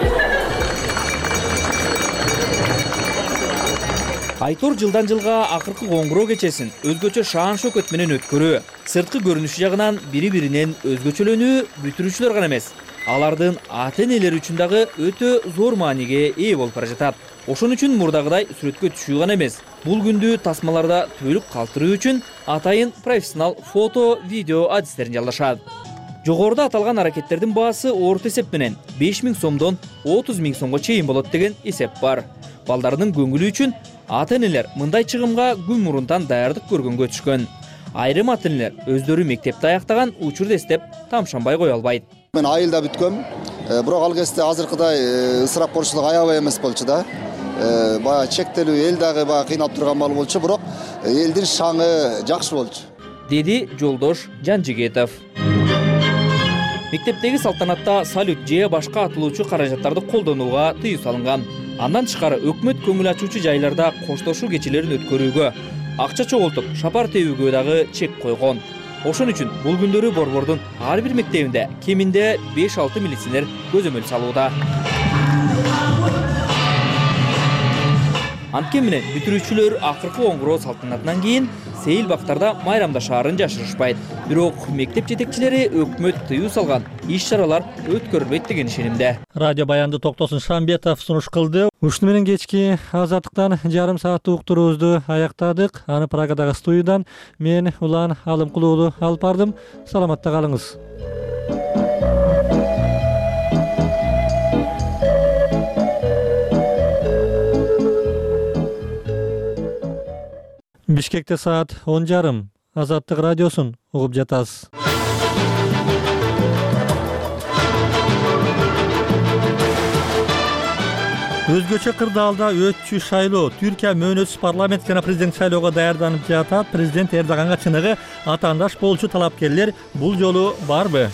Айтор жылдан жылга акыркы коңгуроо кечесин өзгөчө шаан шөкөт менен өткөрүү, сырткы көрүнүшү жагынан бири-биринен өзгөчөлөнүү бүтүрүүчүлөр гана эмес, алардын ата-энелери үчүн дагы өтө зор мааниге ээ болуп бара жатат. Ошон үчүн мурдагыдай сүрөткө түшүү гана эмес, бул күндү тасмаларда түбөлүк калтыруу үчүн атайын профессионал фото, видео адистерин жалдашат. Жогоруда аталган аракеттердин баасы орто эсеп менен 5000 сомдон 30.000 сомго чейин болот деген эсеп бар. Балдарынын көңүлү үчүн ата-энелер мындай чыгымга күн мурунтан даярдык көргөнгө түшкөн. Айрым ата-энелер өздөрү мектепти аяктаган учурду эстеп тамшанбай кое албайт. Мен айылда бүткөм, бирок ал кезде азыркыдай ысырап корчулук аябай эмес болчу да. Бая чектелүү эл дагы бая кыйналып турган маал болчу, бирок элдин шаңы жакшы болчу. Деди Жолдош Жанжигетов. Мектептеги салтанатта салют же башка атылуучу каражаттарды колдонууга тыюу салынган. Андан тышкары өкмөт көңүл ачуучу жайларда коштошуу кечелерин өткөрүүгө, акча чогултуп шапар тебүүгө дагы чек койгон. Ошон үчүн бул күндөрү Борбордун ар бир мектебинде кеминде 5-6 милиционер көзөмөл салууда. Анткени менен бүтүрүүчүлөр акыркы оңгуроо салтанатынан кийин сейил бактарда майрамдашаарын жашырышпайт. Бирок мектеп жетекчилери өкмөт тыюу салган иш-чаралар өткөрүлбөйт деген ишенимде. Радио Баянды Токтосун Шамбетов сунуш кылды. Ушуну менен кечки азаттыктан жарым сааттык уктуруубузду аяктадык. Аны Прагадагы студиядан мен Улан Алымкул уулу алып бардым. Саламатта калыңыз. Бишкекте саат 10:30. Азаттык радиосун угуп жатасыз. Өзгөчө кырдаалда өтчү шайлоо Түркия мөөнөтсүз парламент жана президент шайлоого даярданып жатат. Президент Эрдоганга чыныгы атаандаш болчу талапкерлер бул жолу барбы?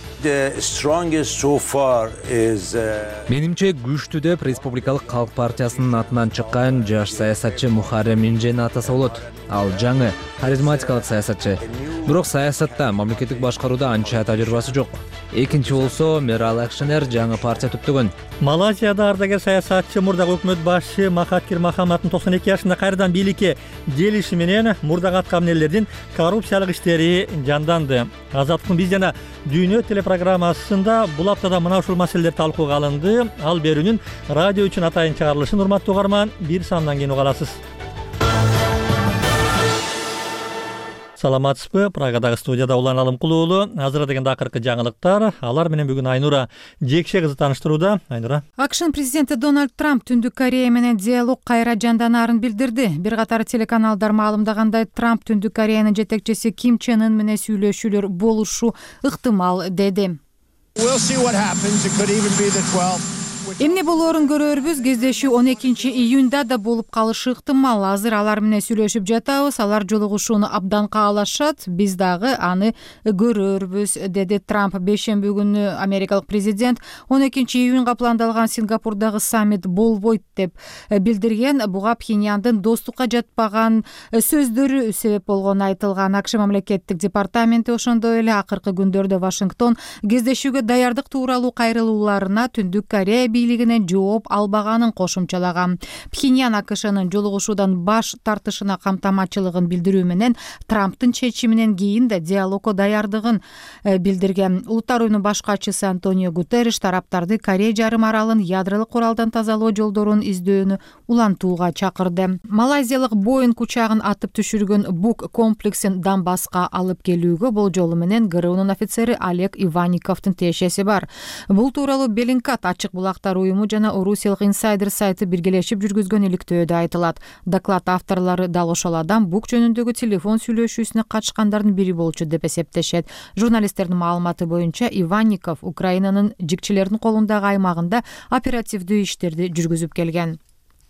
Менимче күчтүү деп Республикалык Калк партиясынын атынан чыккан жаш саясатчы Мухаррем Инженин атасы болот. Ал жаңы харизматикалык саясатчы. Бирок саясатта мамлекеттик башкарууда анча тажрыйбасы жок. Экинчи болсо Мерал Акшенер жаңы партия түптөгөн. Малайзияда ардагер саясатчы мурдагы өкмөт башчы Махатхир Мохаммаддын 92 жашында кайрадан бийликке келиши менен мурдагы аткамнелердин коррупциялык иштери жанданды. Азаттыктын биз жана дүйнө телепрограммасында бул аптада мына ушул маселелер талкууга алынды. Ал берүүнүн радио үчүн атайын чыгарылышын урматтуу угарман бир сандан кийин уга аласыз. Саламатсызбы? Прагадагы студияда Улан Алымкул уулу. Азыр дегенде акыркы жаңылыктар. Алар менен бүгүн Айнура Жекше кызы тааныштырууда. Айнура. АКШнын президенти Дональд Трамп Түндүк Корея менен диалог кайра жанданарын билдирди. Бир катар телеканалдар маалымдагандай, Трамп Түндүк Кореянын жетекчиси Ким Чен Ын менен сүйлөшүүлөр болушу ыктымал деди. Эмне болоорун көрөрбүз. Кездешүү 12-июнда да болуп калышы ыктымал. Азыр алар менен сүйлөшүп жатабыз. Алар жолугушууну абдан каалашат. Биз дагы аны көрөрбүз, деди Трамп. Бейшемби күнү америкалык президент 12-июнга пландалган Сингапурдагы саммит болбойт деп билдирген. Буга Пхеньяндын достукка жатпаган сөздөрү себеп болгону айтылган. АКШ мамлекеттик департаменти ошондой эле акыркы күндөрдө Вашингтон кездешүүгө даярдык тууралуу кайрылууларына Түндүк Корея бийлигинен жооп албаганын кошумчалаган. Пхеньян АКШнын жолугушуудан баш тартышына камтамачылыгын билдирүү менен Трамптын чечиминен кийин да диалогго даярдыгын билдирген. Улуттар уюмунун баш катчысы Антонио Гутерриш тараптарды Корея жарым аралын ядролук куралдан тазалоо жолдорун издөөнү улантууга чакырды. Малайзиялык Боинг учагын атып түшүргөн Бук комплексин Донбасска алып келүүгө болжолу менен ГРУнун офицери Олег Иванниковдун тиешеси бар. Бул тууралуу Беллингкат ачык булактар уюму жана Орусиялык инсайдер сайты биргелешип жүргүзгөн иликтөөдө айтылат. Доклад авторлору дал ошол адам Бук жөнүндөгү телефон сүйлөшүүсүнө катышкандардын бири болчу деп эсептешет. Журналисттердин маалыматы боюнча Иванников Украинанын жигчилердин колундагы аймагында оперативдүү иштерди жүргүзүп келген.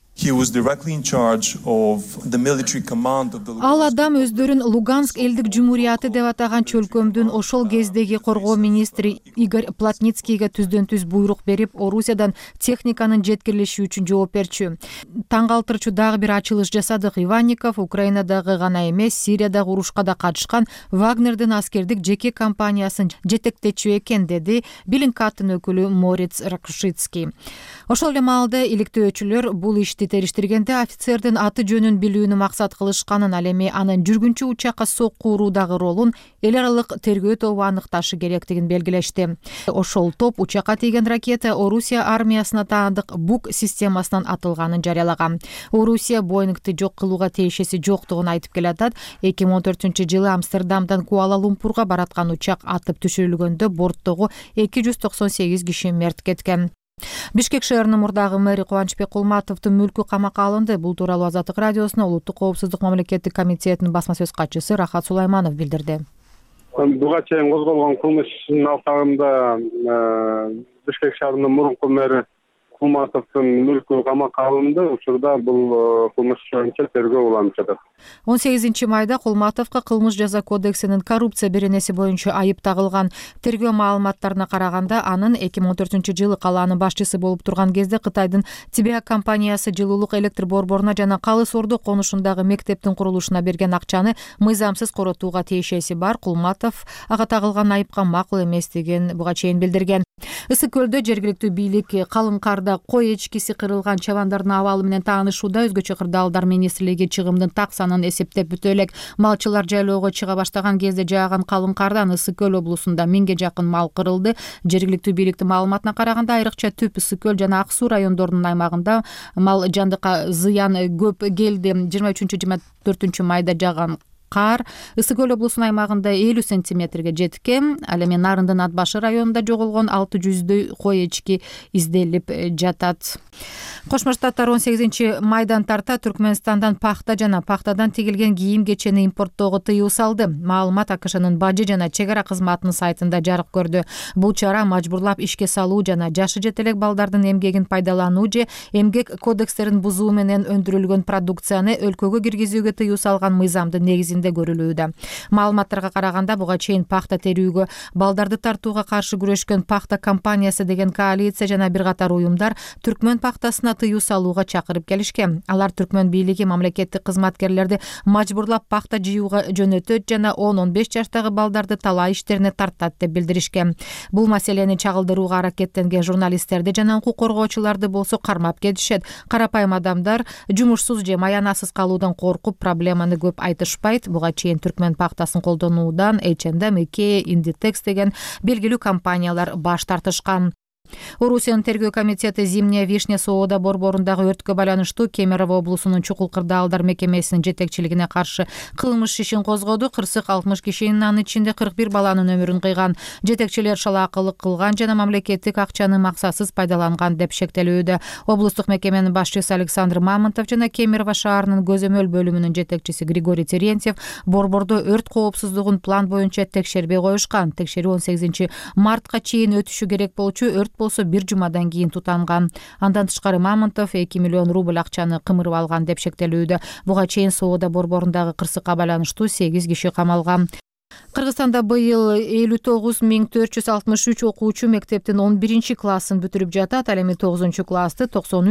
Ал адам өздөрүн Луганск элдик жумурияты деп атаган чөлкөмдүн ошол кездеги коргоо министри Игорь Плотницкийге түздөн-түз буйрук берип, Орусиядан техниканын жеткирилиши үчүн жооп берчү. Таң калтырчу дагы бир ачылыш жасадык. Иванников Украинадагы гана эмес, Сириядагы урушка да катышкан Вагнердин аскердик жеке компаниясын жетектечү экен, деди Беллингкаттын өкүлү Мориц Ракушицкий. Ошол эле маалда иликтөөчүлөр бул ишти териштиргенде офицердин аты жөнүн билүүнү максат кылышканын, ал эми анын жүргүнчү учакка сокку уруудагы ролун эл аралык тергөө тобу аныкташы керектигин белгилешти. Ошол топ учакка тийген ракета Орусия армиясына таандык Бук системасынан атылганын жарыялаган. Орусия Боингти жок кылууга тиешеси жоктугун айтып келатат. 2014-жылы Амстердамдан Куала-Лумпурга бараткан учак атып түшүрүлгөндө борттогу 298 киши мерт кеткен. Бишкек шаарынын мурдагы мэри Кубанычбек Кулматовдун мүлкү камакка алынды. Бул тууралуу Азаттык радиосуна Улуттук коопсуздук мамлекеттик комитетинин басма сөз катчысы Рахат Сулайманов билдирди. Буга чейин козголгон кылмыштын алкагында Бишкек шаарынын мурунку мэри Кулматовдун мүлкү камакка алынды. Учурда бул кылмыш боюнча тергөө уланып жатат. 18 майда Кулматовго кылмыш жаза кодексинин коррупция беренеси боюнча айып тагылган. Тергөө маалыматтарына караганда, анын 2014-жылы калаанын башчысы болуп турган кезде Кытайдын Тибиак компаниясы жылуулук электр борборуна жана Калыс Ордо конушундагы мектептин курулушуна берген акчаны мыйзамсыз коротууга тиешеси бар. Кулматов ага тагылган айыпка макул эмес деген буга чейин билдирген. Ысык көлдө жергиликтүү бийлик калың карда кой эчкиси кырылган чабандардын абалы менен таанышууда. Өзгөчө кырдаалдар министрлиги чыгымдын так санын эсептеп бүтө элек. Малчылар жайлоого чыга баштаган кезде жааган калың кардан Ысык көл облусунда 1000ге жакын мал кырылды. Жергиликтүү бийликтин маалыматына караганда, айрыкча Түп, Ысык көл жана Ак Суу райондорунун аймагында мал жандыкка зыян көп келди. 23-24 майда жааган кар Ысык көл облусунун аймагында 50 сантиметрге жеткен. Ал эми Нарындын Ат башы районунда жоголгон 600дөй кой эчки изделип жатат. Кошмо Штаттар 18 майдан тарта Түркмөнстандан пахта жана пахтадан тигилген кийим кечени импорттоого тыюу салды. Маалымат АКШнын бажы жана чек ара кызматынын сайтында жарык көрдү. Бул чара мажбурлап ишке салуу жана жашы жете элек балдардын эмгегин пайдалануу же эмгек кодекстерин бузуу менен өндүрүлгөн продукцияны өлкөгө киргизүүгө тыюу салган мыйзамдын негизинде көрүлүүдө. Маалыматтарга караганда, буга чейин пахта терүүгө, балдарды тартууга каршы күрөшкөн Пахта компаниясы деген коалиция жана бир катар уюмдар Түркмөн пахтасына тыюу салууга чакырып келишкен. Алар Түркмөн бийлиги мамлекеттик кызматкерлерди мажбурлап пахта жыюуга жөнөтөт жана 10-15 жаштагы балдарды талаа иштерине тартат деп билдиришкен. Бул маселени чагылдырууга аракеттенген журналисттерди жана укук коргоочуларды болсо кармап кетишет. Карапайым адамдар жумушсуз же маянасыз калуудан коркуп, проблеманы көп айтышпайт. Буга чейин Түркмөн пахтасын колдонуудан H&M, IKEA, Inditex деген белгилүү компаниялар баш тартышкан. Орусиянын тергөө комитети Зимняя Вишня соода борборундагы өрткө байланыштуу Кемерово облусунун чукул кырдаалдар мекемесинин жетекчилигине каршы кылмыш ишин козгоду. Кырсык 60 кишинин, анын ичинде 41 баланын өмүрүн кыйган. Жетекчилер шалаакылык кылган жана мамлекеттик акчаны максатсыз пайдаланган деп шектелүүдө. Облустук мекеменин башчысы Александр Мамонтов жана Кемерово шаарынын көзөмөл бөлүмүнүн жетекчиси Григорий Терентьев борбордо өрт коопсуздугун план боюнча текшербей коюшкан. Текшерүү 18 мартка чейин өтүшү керек болчу. Өрт болсо бир жумадан кийин тутанган. Андан тышкары Мамонтов 2 миллион рубль акчаны кымырып алган деп шектелүүдө. Буга чейин соода борборундагы кырсыкка байланыштуу 8 киши камалган. Кыргызстанда быйыл 59.463 окуучу мектептин 11-классын бүтүрүп жатат. Ал эми 9-классты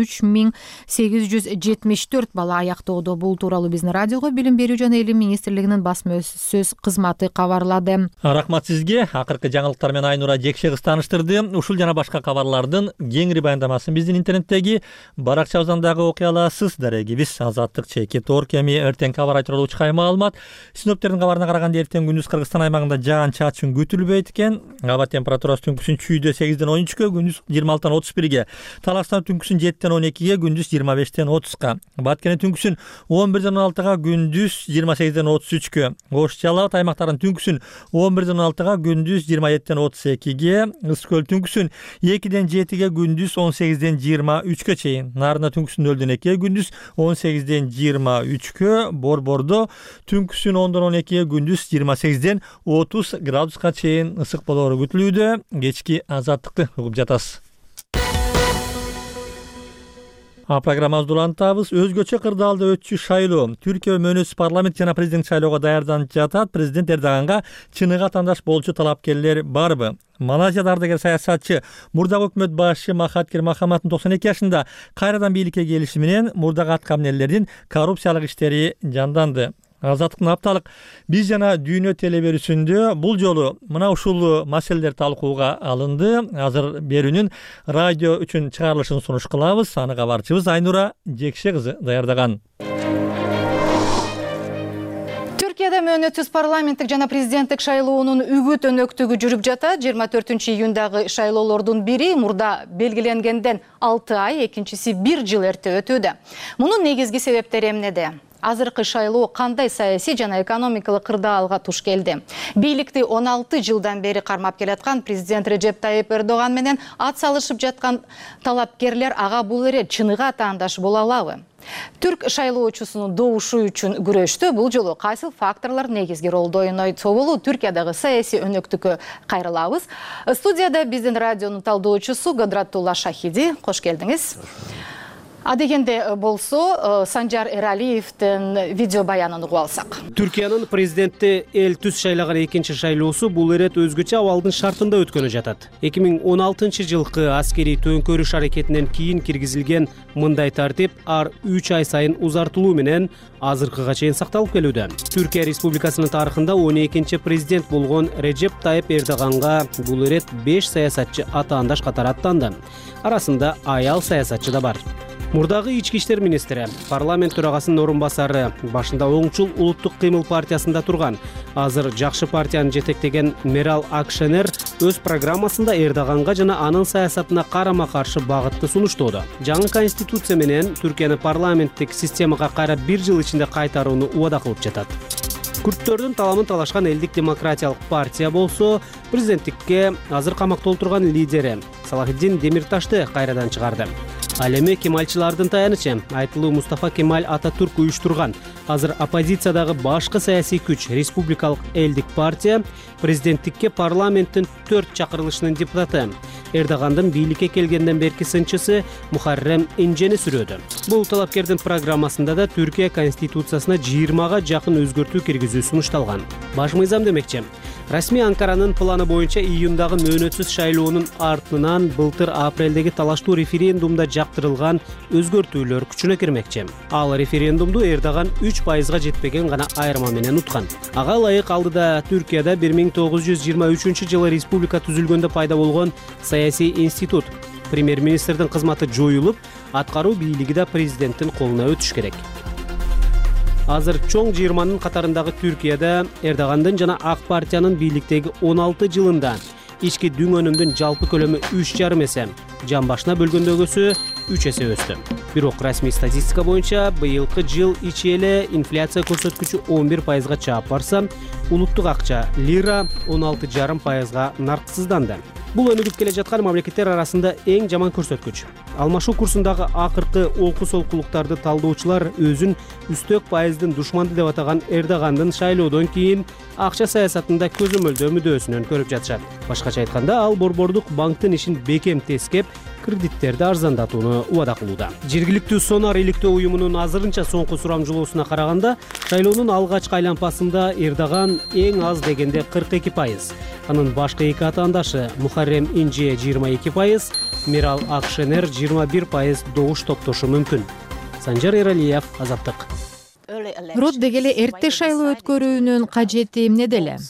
93.874 бала аяктоодо. Бул тууралуу биздин радиого Билим берүү жана Элим министрлигинин басма сөз кызматы кабарлады. Рахмат сизге. Акыркы жаңылыктар менен Айнура Жекше кыз тааныштырды. Ушул жана башка кабарлардын кеңири баяндамасын биздин интернеттеги баракчабыздан дагы окуй аласыз. Дарегибиз Азаттык Чекит Оркеми эртең кабар айтылуу чыкай маалымат. Синоптиктердин кабарына караганда эртең күндүз Кыргызстан аймагында жаан чачын күтүлбөйт экен. Аба температурасы түнкүсүн чүйдө 8-ден 13-кө, күндүз 26-тан 31-ге. Таластан түнкүсүн 7-ден 12-ге, күндүз 25-тен 30-ка. Баткене түнкүсүн 11-ден 16-га, күндүз 28-ден 33-кө. Ош Жалал Абад аймактарын түнкүсүн 11-ден 16-га, күндүз 27-ден 32-ге. Ысык көл түнкүсүн 2-ден 7-ге, күндүз 18-ден 23-кө чейин. Нарында түнкүсүн 0-ден 2-ге, күндүз 18-ден 23-кө. Борбордо түнкүсүн 10-ден 12-ге, күндүз 28-ден 30 градуска чейин ысык болоору күтүлүүдө. Кечки азаттыкты угуп жатасыз. Программабызды улантабыз. Өзгөчө кырдаалда өтчү шайлоо. Түркия мөөнөтсүз парламент жана президент шайлоого даярданып жатат. Президент Эрдоганга чыныгы атаандаш болчу талапкерлер барбы? Малайзияда ардагер саясатчы мурдагы өкмөт башчы Махатхир Мохаммаддын 92 жашында кайрадан бийликке келиши менен мурдагы аткаминерлердин коррупциялык иштери жанданды. Азаттыктын апталык биз жана дүйнө телеберүүсүндө бул жолу мына ушул маселелер талкууга алынды. Азыр берүүнүн радио үчүн чыгарылышын сунуш кылабыз. Аны кабарчыбыз Айнура Жекше кызы даярдаган. Түркияда мөөнөтсүз парламенттик жана президенттик шайлоонун үгүт өнөктүгү жүрүп жатат. 24-июндагы шайлоолордун бири мурда белгиленгенден 6 ай, экинчиси 1 жыл эрте өтүүдө. Мунун негизги себептери эмнеде? Азыркы шайлоо кандай саясий жана экономикалык кырдаалга туш келди? Бийликти 16 жылдан бери кармап келаткан президент Режеп Тайип Эрдоган менен ат салышып жаткан талапкерлер ага бул эре чыныгы атаандаш боло алабы? Түрк шайлоочусунун добушу үчүн күрөштө бул жолу кайсыл факторлор негизги ролду ойнойт? Соболу Түркиядагы саясий өнөктүккө кайрылабыз. Студияда биздин радионун талдоочусу Гадратулла Шахиди. Кош келдиңиз. Адегенде болсо Санжар Эралиевдин видео баянын угуп алсак. Түркиянын президенти эл түз шайлаган экинчи шайлоосу бул ирет өзгөчө абалдын шартында өткөнү жатат. 2016 жылкы аскерий төңкөрүш аракетинен кийин киргизилген мындай тартип ар 3 ай сайын узартылуу менен азыркыга чейин сакталып келүүдө. Түркия Республикасынын тарыхында 12-чи президент болгон Режеп Тайип Эрдоганга бул ирет 5 саясатчы атаандаш катары аттанды. Арасында аял саясатчы да бар. Мурдагы ички иштер министри, парламент төрагасынын орун басары, башында оңчул улуттук кыймыл партиясында турган, азыр жакшы партияны жетектеген Мерал Акшенер өз программасында Эрдоганга жана анын саясатына карама-каршы багытты сунуштоодо. Жаңы конституция менен Түркияны парламенттик системага кайра 1 жыл ичинде кайтарууну убада кылып жатат. Күрттөрдүн таламын талашкан элдик демократиялык партия болсо, президенттикке азыр камакта отурган лидери Салахиддин Демирташты кайрадан чыгарды. Ал эми кемалчылардын таянычы айтылуу Мустафа Кемаль Ататүрк уюштурган азыр оппозициядагы башкы саясий күч Республикалык элдик партия президенттикке парламенттин 4 чакырылышынын депутаты Эрдогандын бийликке келгенден берки сынчысы Мухаррем Инжени сүрөдү. Бул талапкердин программасында да Түркия конституциясына 20га жакын өзгөртүү киргизүү сунушталган. Баш мыйзам демекчи, расмий Анкаранын планы боюнча июндагы мөөнөтсүз шайлоонун артынан былтыр апрелдеги талаштуу референдумда жактырылган өзгөртүүлөр күчүнө кирмекчи. Ал референдумду Эрдоган 3%га жетпеген гана айырма менен уткан. Ага ылайык алдыда Түркияда 1923 жылы республика түзүлгөндө пайда болгон саясий институт премьер-министрдин кызматы жоюлуп, аткаруу бийлиги да президенттин колуна өтүш керек. Азыр чоң 20-нын катарындагы Түркияда Эрдогандын жана Ак партиянын бийликтеги 16 жылында ички дүң өнүмдүн жалпы көлөмү 3,5 эсе, жан башына бөлгөндөгүсү 3 эсе өстү. Бирок расмий статистика боюнча быйылкы жыл ичи эле инфляция көрсөткүчү 11%га чаап барса, улуттук акча лира 16,5%га нарксызданды. Бул өнүгүп келе жаткан мамлекеттер арасында эң жаман көрсөткүч. Алмашуу курсундагы акыркы олку-солкулуктарды талдоочулар өзүн үстөк пайыздын душманды деп атаган Эрдогандын шайлоодон кийин акча саясатында көзөмөлдөө мүдөөсүнөн көрүп жатышат. Башкача айтканда, ал борбордук банктын ишин бекем тескеп, кредиттерди арзандатууну убада кылууда. Жергиликтүү сонар иликтөө уюмунун азырынча соңку сурамжылоосуна караганда, шайлоонун алгачкы айланпасында Эрдоган эң аз дегенде 42%. Анын башкы эки атаандашы Мухаррем Инже 22%, Мерал Акшенер 21% добуш топтошу мүмкүн. Санжар Эралиев, Азаттык. Бирок дегеле эрте шайлоо өткөрүүнүн кажети эмнеде эле?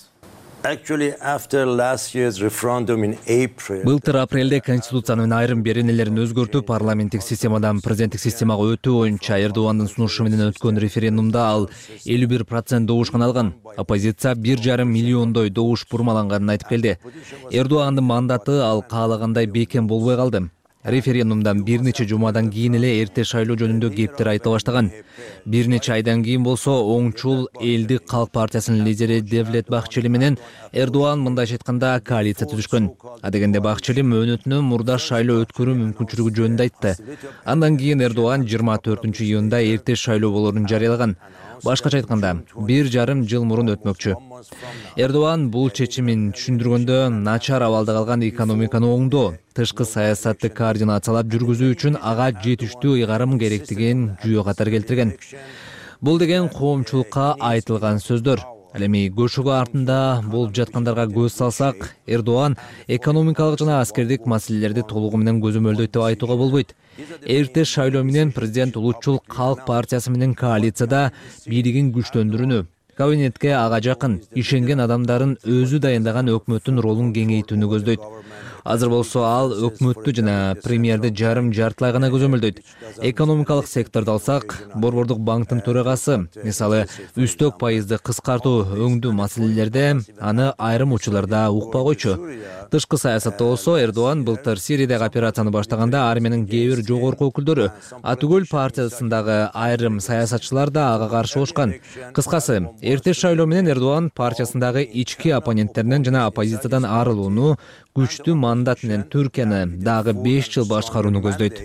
Былтыр апрелде конституциянын айрым беренелерин өзгөртүү парламенттик системадан президенттик системага өтүү боюнча Эрдогандын сунушу менен өткөн референдумда ал 51% добуш гана алган. Оппозиция 1,5 миллиондой добуш бурмаланганын айтып келди. Эрдогандын мандаты ал каалагандай бекем болбой калды. Референдумдан бир нече жумадан кийин эле эрте шайлоо жөнүндө кептер айта баштаган. Бир нече айдан кийин болсо оңчул элдик калк партиясынын лидери Девлет Бахчели менен Эрдоган мындайча айтканда коалиция түзүшкөн. Адегенде Бахчели мөөнөтүнөн мурда шайлоо өткөрүү мүмкүнчүлүгү жөнүндө айтты. Андан кийин Эрдоган 24-июнда эрте шайлоо болоорун жарыялаган. Башкача айтканда, 1,5 жыл мурун өтмөкчү. Эрдоган бул чечимин түшүндүргөндө начар абалда калган экономиканы оңдоо, тышкы саясатты координациялап жүргүзүү үчүн ага жетиштүү ыйгарым керектигин жүйө катары келтирген. Бул деген коомчулукка айтылган сөздөр. Ал эми көшөгө артында болуп жаткандарга көз салсак, Эрдоган экономикалык жана аскердик маселелерди толугу менен көзөмөлдөйт деп айтууга болбойт. Эрте шайлоо менен президент улутчул калк партиясы менен коалицияда бийлигин күчтөндүрүүнү, кабинетке ага жакын ишенген адамдарын өзү дайындаган өкмөттүн ролун кеңейтүүнү көздөйт. Азыр болсо ал өкмөттү жана премьерди жартылай гана көзөмөлдөйт. Экономикалык секторду алсак, борбордук банктын төрагасы, мисалы, үстөк пайызды кыскартуу өңдүү маселелерде аны айрым учурларда укпай койчу. Тышкы саясатта болсо Эрдоган былтыр Сириядагы операцияны баштаганда армиянын кээ бир жогорку өкүлдөрү Атүгөл партиясындагы айрым саясатчылар да ага каршы болушкан. Кыскасы, эртең шайлоо менен Эрдоган партиясындагы ички оппоненттеринен жана оппозициядан арылууну, күчтүү мандат менен Түркияны дагы 5 жыл башкарууну көздөйт.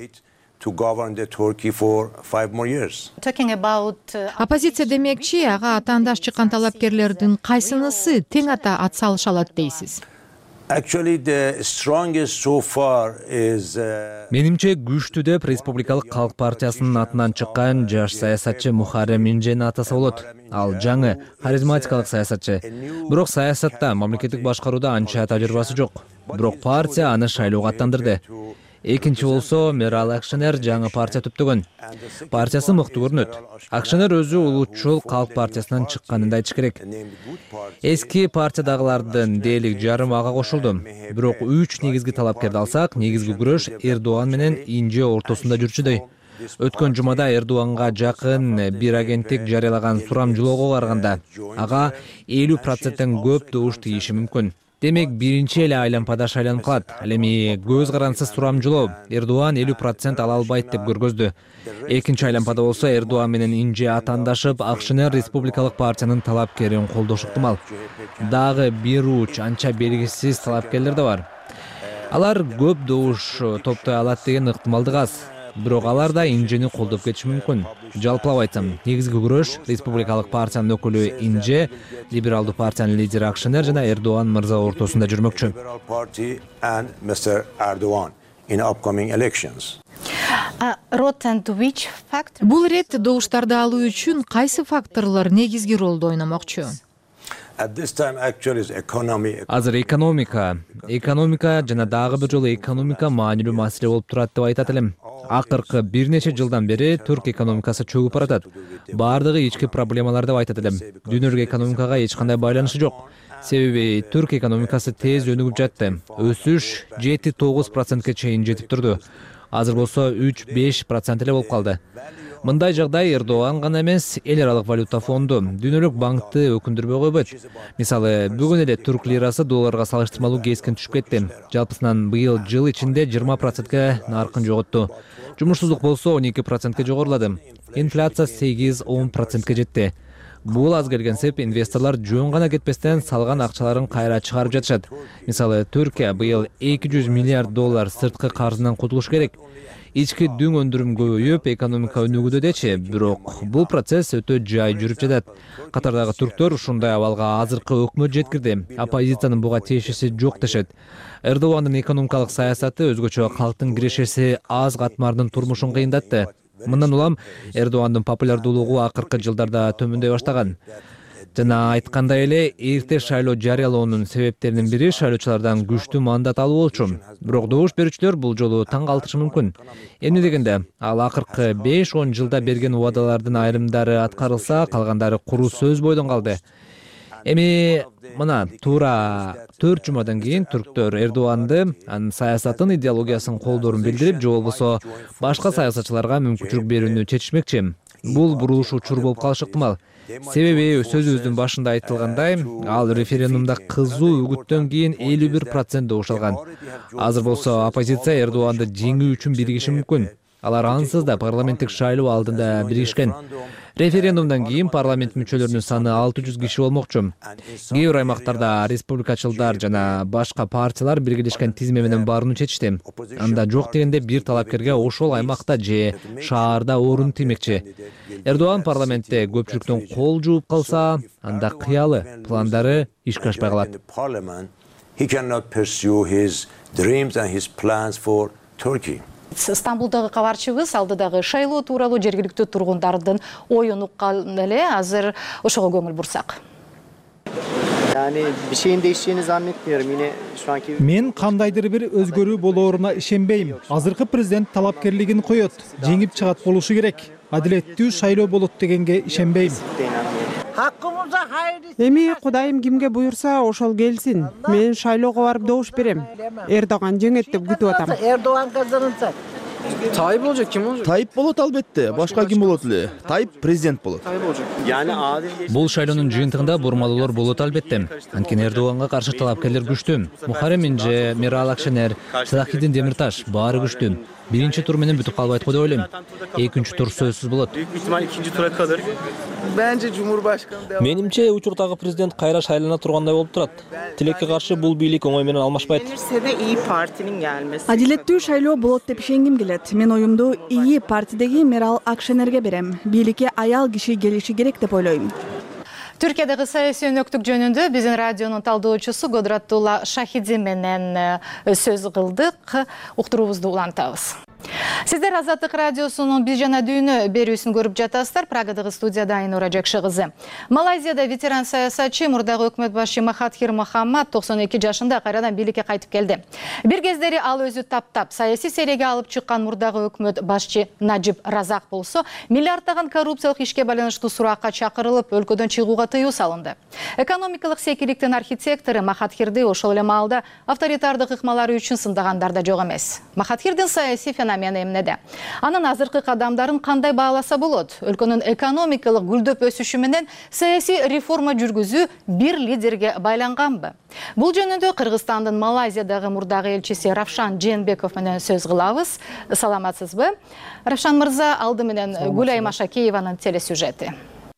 Оппозиция демекчи, ага атаандаш чыккан талапкерлердин кайсынысы тең ата ат салыша алат дейсиз? Менимче күчтүү деп Республикалык Калк партиясынын атынан чыккан жаш саясатчы Мухаррем Инжени атаса болот. Ал жаңы харизматикалык саясатчы. Бирок саясатта, мамлекеттик башкарууда анча тажрыйбасы жок. Бирок партия аны шайлоого аттандырды. Экинчи болсо Мерал Акшенер жаңы партия түптөгөн. Партиясы мыктуу көрүнөт. Акшенер өзү улутчул Калк партиясынан чыкканын айтыш керек. Эски партиядагылардын дээрлик жарым ага кошулду. Бирок 3 негизги талапкерди алсак, негизги күрөш Эрдоган менен Инже ортосунда жүрчүдөй. Өткөн жумада Эрдоганга жакын бир агенттик жарыялаган сурамжылоого караганда ага 50%тен көп добуш тийиши мүмкүн. Демек, биринчи эле айлампада шайланып калат. Ал эми көз карансыз сурамжылоо Эрдоган 50% ала албайт деп көргөздү. Экинчи айлампада болсо Эрдоган менен Инже атаандашып, Акшенер Республикалык партиянын талапкерин колдошу ыктымал. Дагы бир уч анча белгисиз талапкерлер да бар. Алар көп добуш топтой алат деген ыктымалдык аз. Бирок алар да Инжени колдоп кетиши мүмкүн. Жалпылап айтсам, негизги күрөш Республикалык партиянын өкүлү Инже, либералдуу партиянын лидери Акшенер жана Эрдоган мырза ортосунда жүрмөкчү. Бул ирет добуштарды алуу үчүн кайсы факторлор негизги ролду ойномокчу? Азыр экономика жана дагы бир жолу экономика маанилүү маселе болуп турат деп айтат элем. Акыркы бир нече жылдан бери түрк экономикасы чөгүп баратат. Бардыгы ички проблемалар деп айтат элем. Дүйнөлүк экономикага эч кандай байланышы жок. Себеби түрк экономикасы тез өнүгүп жатты. Өсүш 7-9%ке чейин жетип турду. Азыр болсо 3-5% эле болуп калды. Мындай жагдай Эрдоган гана эмес, эл аралык валюта фонду, дүйнөлүк банкты өкүндүрбөй койбойт. Мисалы, бүгүн эле түрк лирасы долларга салыштырмалуу кескин түшүп кетти. Жалпысынан быйыл жыл ичинде 20%ке наркын жоготту. Жумушсуздук болсо 12%ке жогорулады. Инфляция 8-10%ке жетти. Бул аз келген сеп инвесторлор жөн гана кетпестен салган акчаларын кайра чыгарып жатышат. Мисалы, Түркия быйыл 200 миллиард доллар сырткы карзынан кутулуш керек. Ички дүң өндүрүм көбөйүп, экономика өнүгүүдө дечи, бирок бул процесс өтө жай жүрүп жатат. Катардагы түрктөр ушундай абалга азыркы өкмөт жеткирди. Оппозициянын буга тиешеси жок дешет. Эрдогандын экономикалык саясаты өзгөчө калктын кирешеси аз катмардын турмушун кыйындатты. Мындан улам Эрдогандын популярдуулугу акыркы жылдарда төмөндөй баштаган. Жана айткандай эле, эрте шайлоо жарыялоонун себептеринин бири шайлоочулардан күчтүү мандат алуу болчу. Бирок добуш берүүчүлөр бул жолу таң калтышы мүмкүн. Эмне дегенде, ал акыркы 5-10 жылда берген убадалардын айрымдары аткарылса, калгандары куру сөз бойдон калды. Эми мына туура 4 жумадан кийин түрктөр Эрдоганды, анын саясатын, идеологиясын колдоорун билдирип, же болбосо башка саясатчыларга мүмкүнчүлүк берүүнү чечишмекчи. Бул бурулуш учур болуп калышы ыктымал. Себеби сөзүбүздүн башында айтылгандай, ал референдумда кызуу үгүттөн кийин 51% добуш алган. Азыр болсо оппозиция Эрдоганды жеңүү үчүн биригиши мүмкүн. Алар ансыз да парламенттик шайлоо алдында биригишкен. Референдумдан кийин парламент мүчөлөрүнүн саны 600 киши болмокчу. Кээ бир аймактарда республикачылдар жана башка партиялар биргелешкен тизме менен барууну чечишти. Анда жок дегенде бир талапкерге ошол аймакта же шаарда орун тиймекчи. Эрдоган парламентте көпчүлүктөн кол жууп калса, анда кыялы пландары ишке ашпай калат. Стамбулдагы кабарчыбыз алдыдагы шайлоо тууралуу жергиликтүү тургундардын оюн уккан эле, азыр ошого көңүл бурсак. Bir şeyin değişeceğini zannetmiyorum. Yine şu anki... Мен кандайдыр бир өзгөрүү болооруна ишенбейм. Азыркы президент талапкерлигин коет, жеңип чыгат болушу керек. Адилеттүү шайлоо болот дегенге ишенбейм. Эми Кудайым кимге буйрса ошол келсин. Мен шайлоого барып добуш берем. Эрдоган жеңет деп күтүп атам. Erdoğan kazanırsa Tayyip olacak, kim olacak? Tayyip болот албетте, башка ким болот эле? Tayyip президент болот. Tayyip olacak. Yani adil. Бул шайлоонун жыйынтыгында бурмалуулар болот албетте. Анткени Эрдоганга каршы талапкерлер күчтүү. Мухаррем Инже, Мирал Акшенер, Салахиддин Демирташ баары күчтүү. Биринчи тур менен бүтүп калбайт го деп ойлойм. Экинчи тур сөзсүз болот. Büyük bir ihtimal ikinci tura kalır. Bence Cumhurbaşkanı devam. Менимче учурдагы президент кайра шайлана тургандай болуп турат. Тилекке каршы бул бийлик оңой менен алмашпайт. İyi Parti'nin gelmesi. Адилеттүү шайлоо болот деп ишенгим келет. Мен оюмду ИИ партидеги Мирал Акшенерге берем. Бийликке аял киши келиши керек деп ойлойм. Түркиядагы саясий өнөктүк жөнүндө биздин радионун талдоочусу Кодратулла Шахидин менен сөз кылдык. Уктуруубузду улантабыз. Сиздер Азаттык радиосунун биз жана дүйнө берүүсүн көрүп жатасыздар. Прагадагы студияда Айнура Жакшы. Малайзияда ветеран саясатчы мурдагы өкмөт башчы Махатхир Мохаммад 92 жашында кайрадан бийликке кайтып келди. Бир кездери ал өзү таптап саясий сереге алып чыккан мурдагы өкмөт башчы Najib Razak болсо, миллиарддаган коррупциялык ишке байланыштуу суракка чакырылып, өлкөдөн чыгууга тыюу салынды. Экономикалык секиликтин архитектору Махатхирди ошол эле маалда авторитардык ыкмалары үчүн сындагандар да жок эмес. Махатхирдин саясий феномени эмнеде? Анын азыркы кадамдарын кандай бааласа болот? Өлкөнүн экономикалык гүлдөп өсүшү менен саясий реформа жүргүзүү бир лидерге байланганбы? Бул жөнүндө Кыргызстандын Малайзиядагы мурдагы элчиси Равшан Жээнбеков менен сөз кылабыз. Саламатсызбы? Равшан мырза, алды менен Гүлай Машакееванын телесюжети.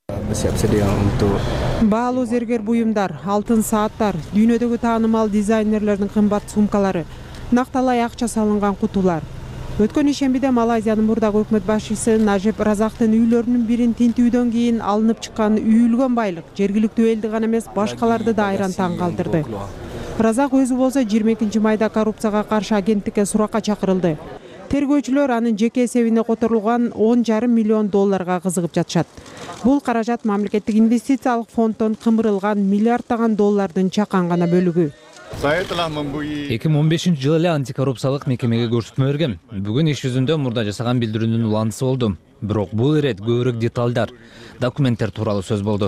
Баалуу зергер буюмдар, алтын сааттар, дүйнөдөгү таанымал дизайнерлердин кымбат сумкалары, накталай акча салынган кутулар. Өткөн ишембиде Малайзиянын мурдагы өкмөт башчысы Najib Razak'тын үйлөрүнүн бирин тинтүүдөн кийин алынып чыккан үйүлгөн байлык жергиликтүү элди гана эмес башкаларды да айран таң калтырды. Razak өзү болсо 22 майда коррупцияга каршы агенттикке суракка чакырылды. Тергөөчүлөр анын жеке эсебине которулган $10,5 миллион кызыгып жатышат. Бул каражат мамлекеттик инвестициялык фонддон кымырылган миллиарддаган доллардын чакан гана бөлүгү. 2015 жылы эле антикоррупциялык мекемеге көрсөтмө берген. Бүгүн иш жүзүндө мурда жасаган билдирүүнүн уландысы болду. Бирок бул ирет көбүрөөк деталдар, документтер тууралуу сөз болду.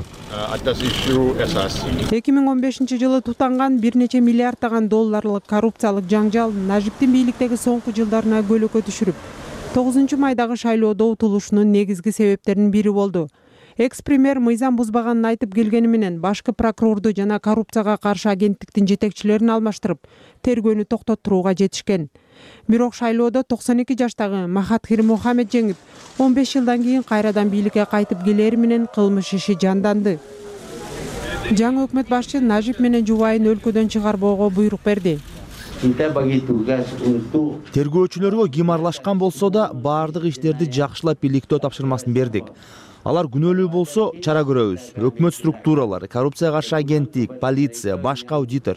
2015 жылы тутанган бир нече миллиарддаган долларлык коррупциялык жаңжал Najib'тин бийликтеги соңку жылдарына көлөкө түшүрүп, 9 майдагы шайлоодо утулушунун негизги себептеринин бири болду. Экс-премьер мыйзам бузбаганын айтып келгени менен башкы прокурорду жана коррупцияга каршы агенттиктин жетекчилерин алмаштырып, тергөөнү токтоттурууга жетишкен. Бирок шайлоодо 92 жаштагы Махатхир Мохаммед жеңип, 15 жылдан кийин кайрадан бийликке кайтып келери менен кылмыш иши жанданды. Жаңы өкмөт башчы Najib менен жубайын өлкөдөн чыгарбоого буйрук берди. Тергөөчүлөргө ким аралашкан болсо да баардык иштерди жакшылап иликтөө тапшырмасын бердик. Алар күнөөлүү болсо чара көрөбүз. Өкмөт структуралары, коррупцияга каршы агенттик, полиция, башка аудитор.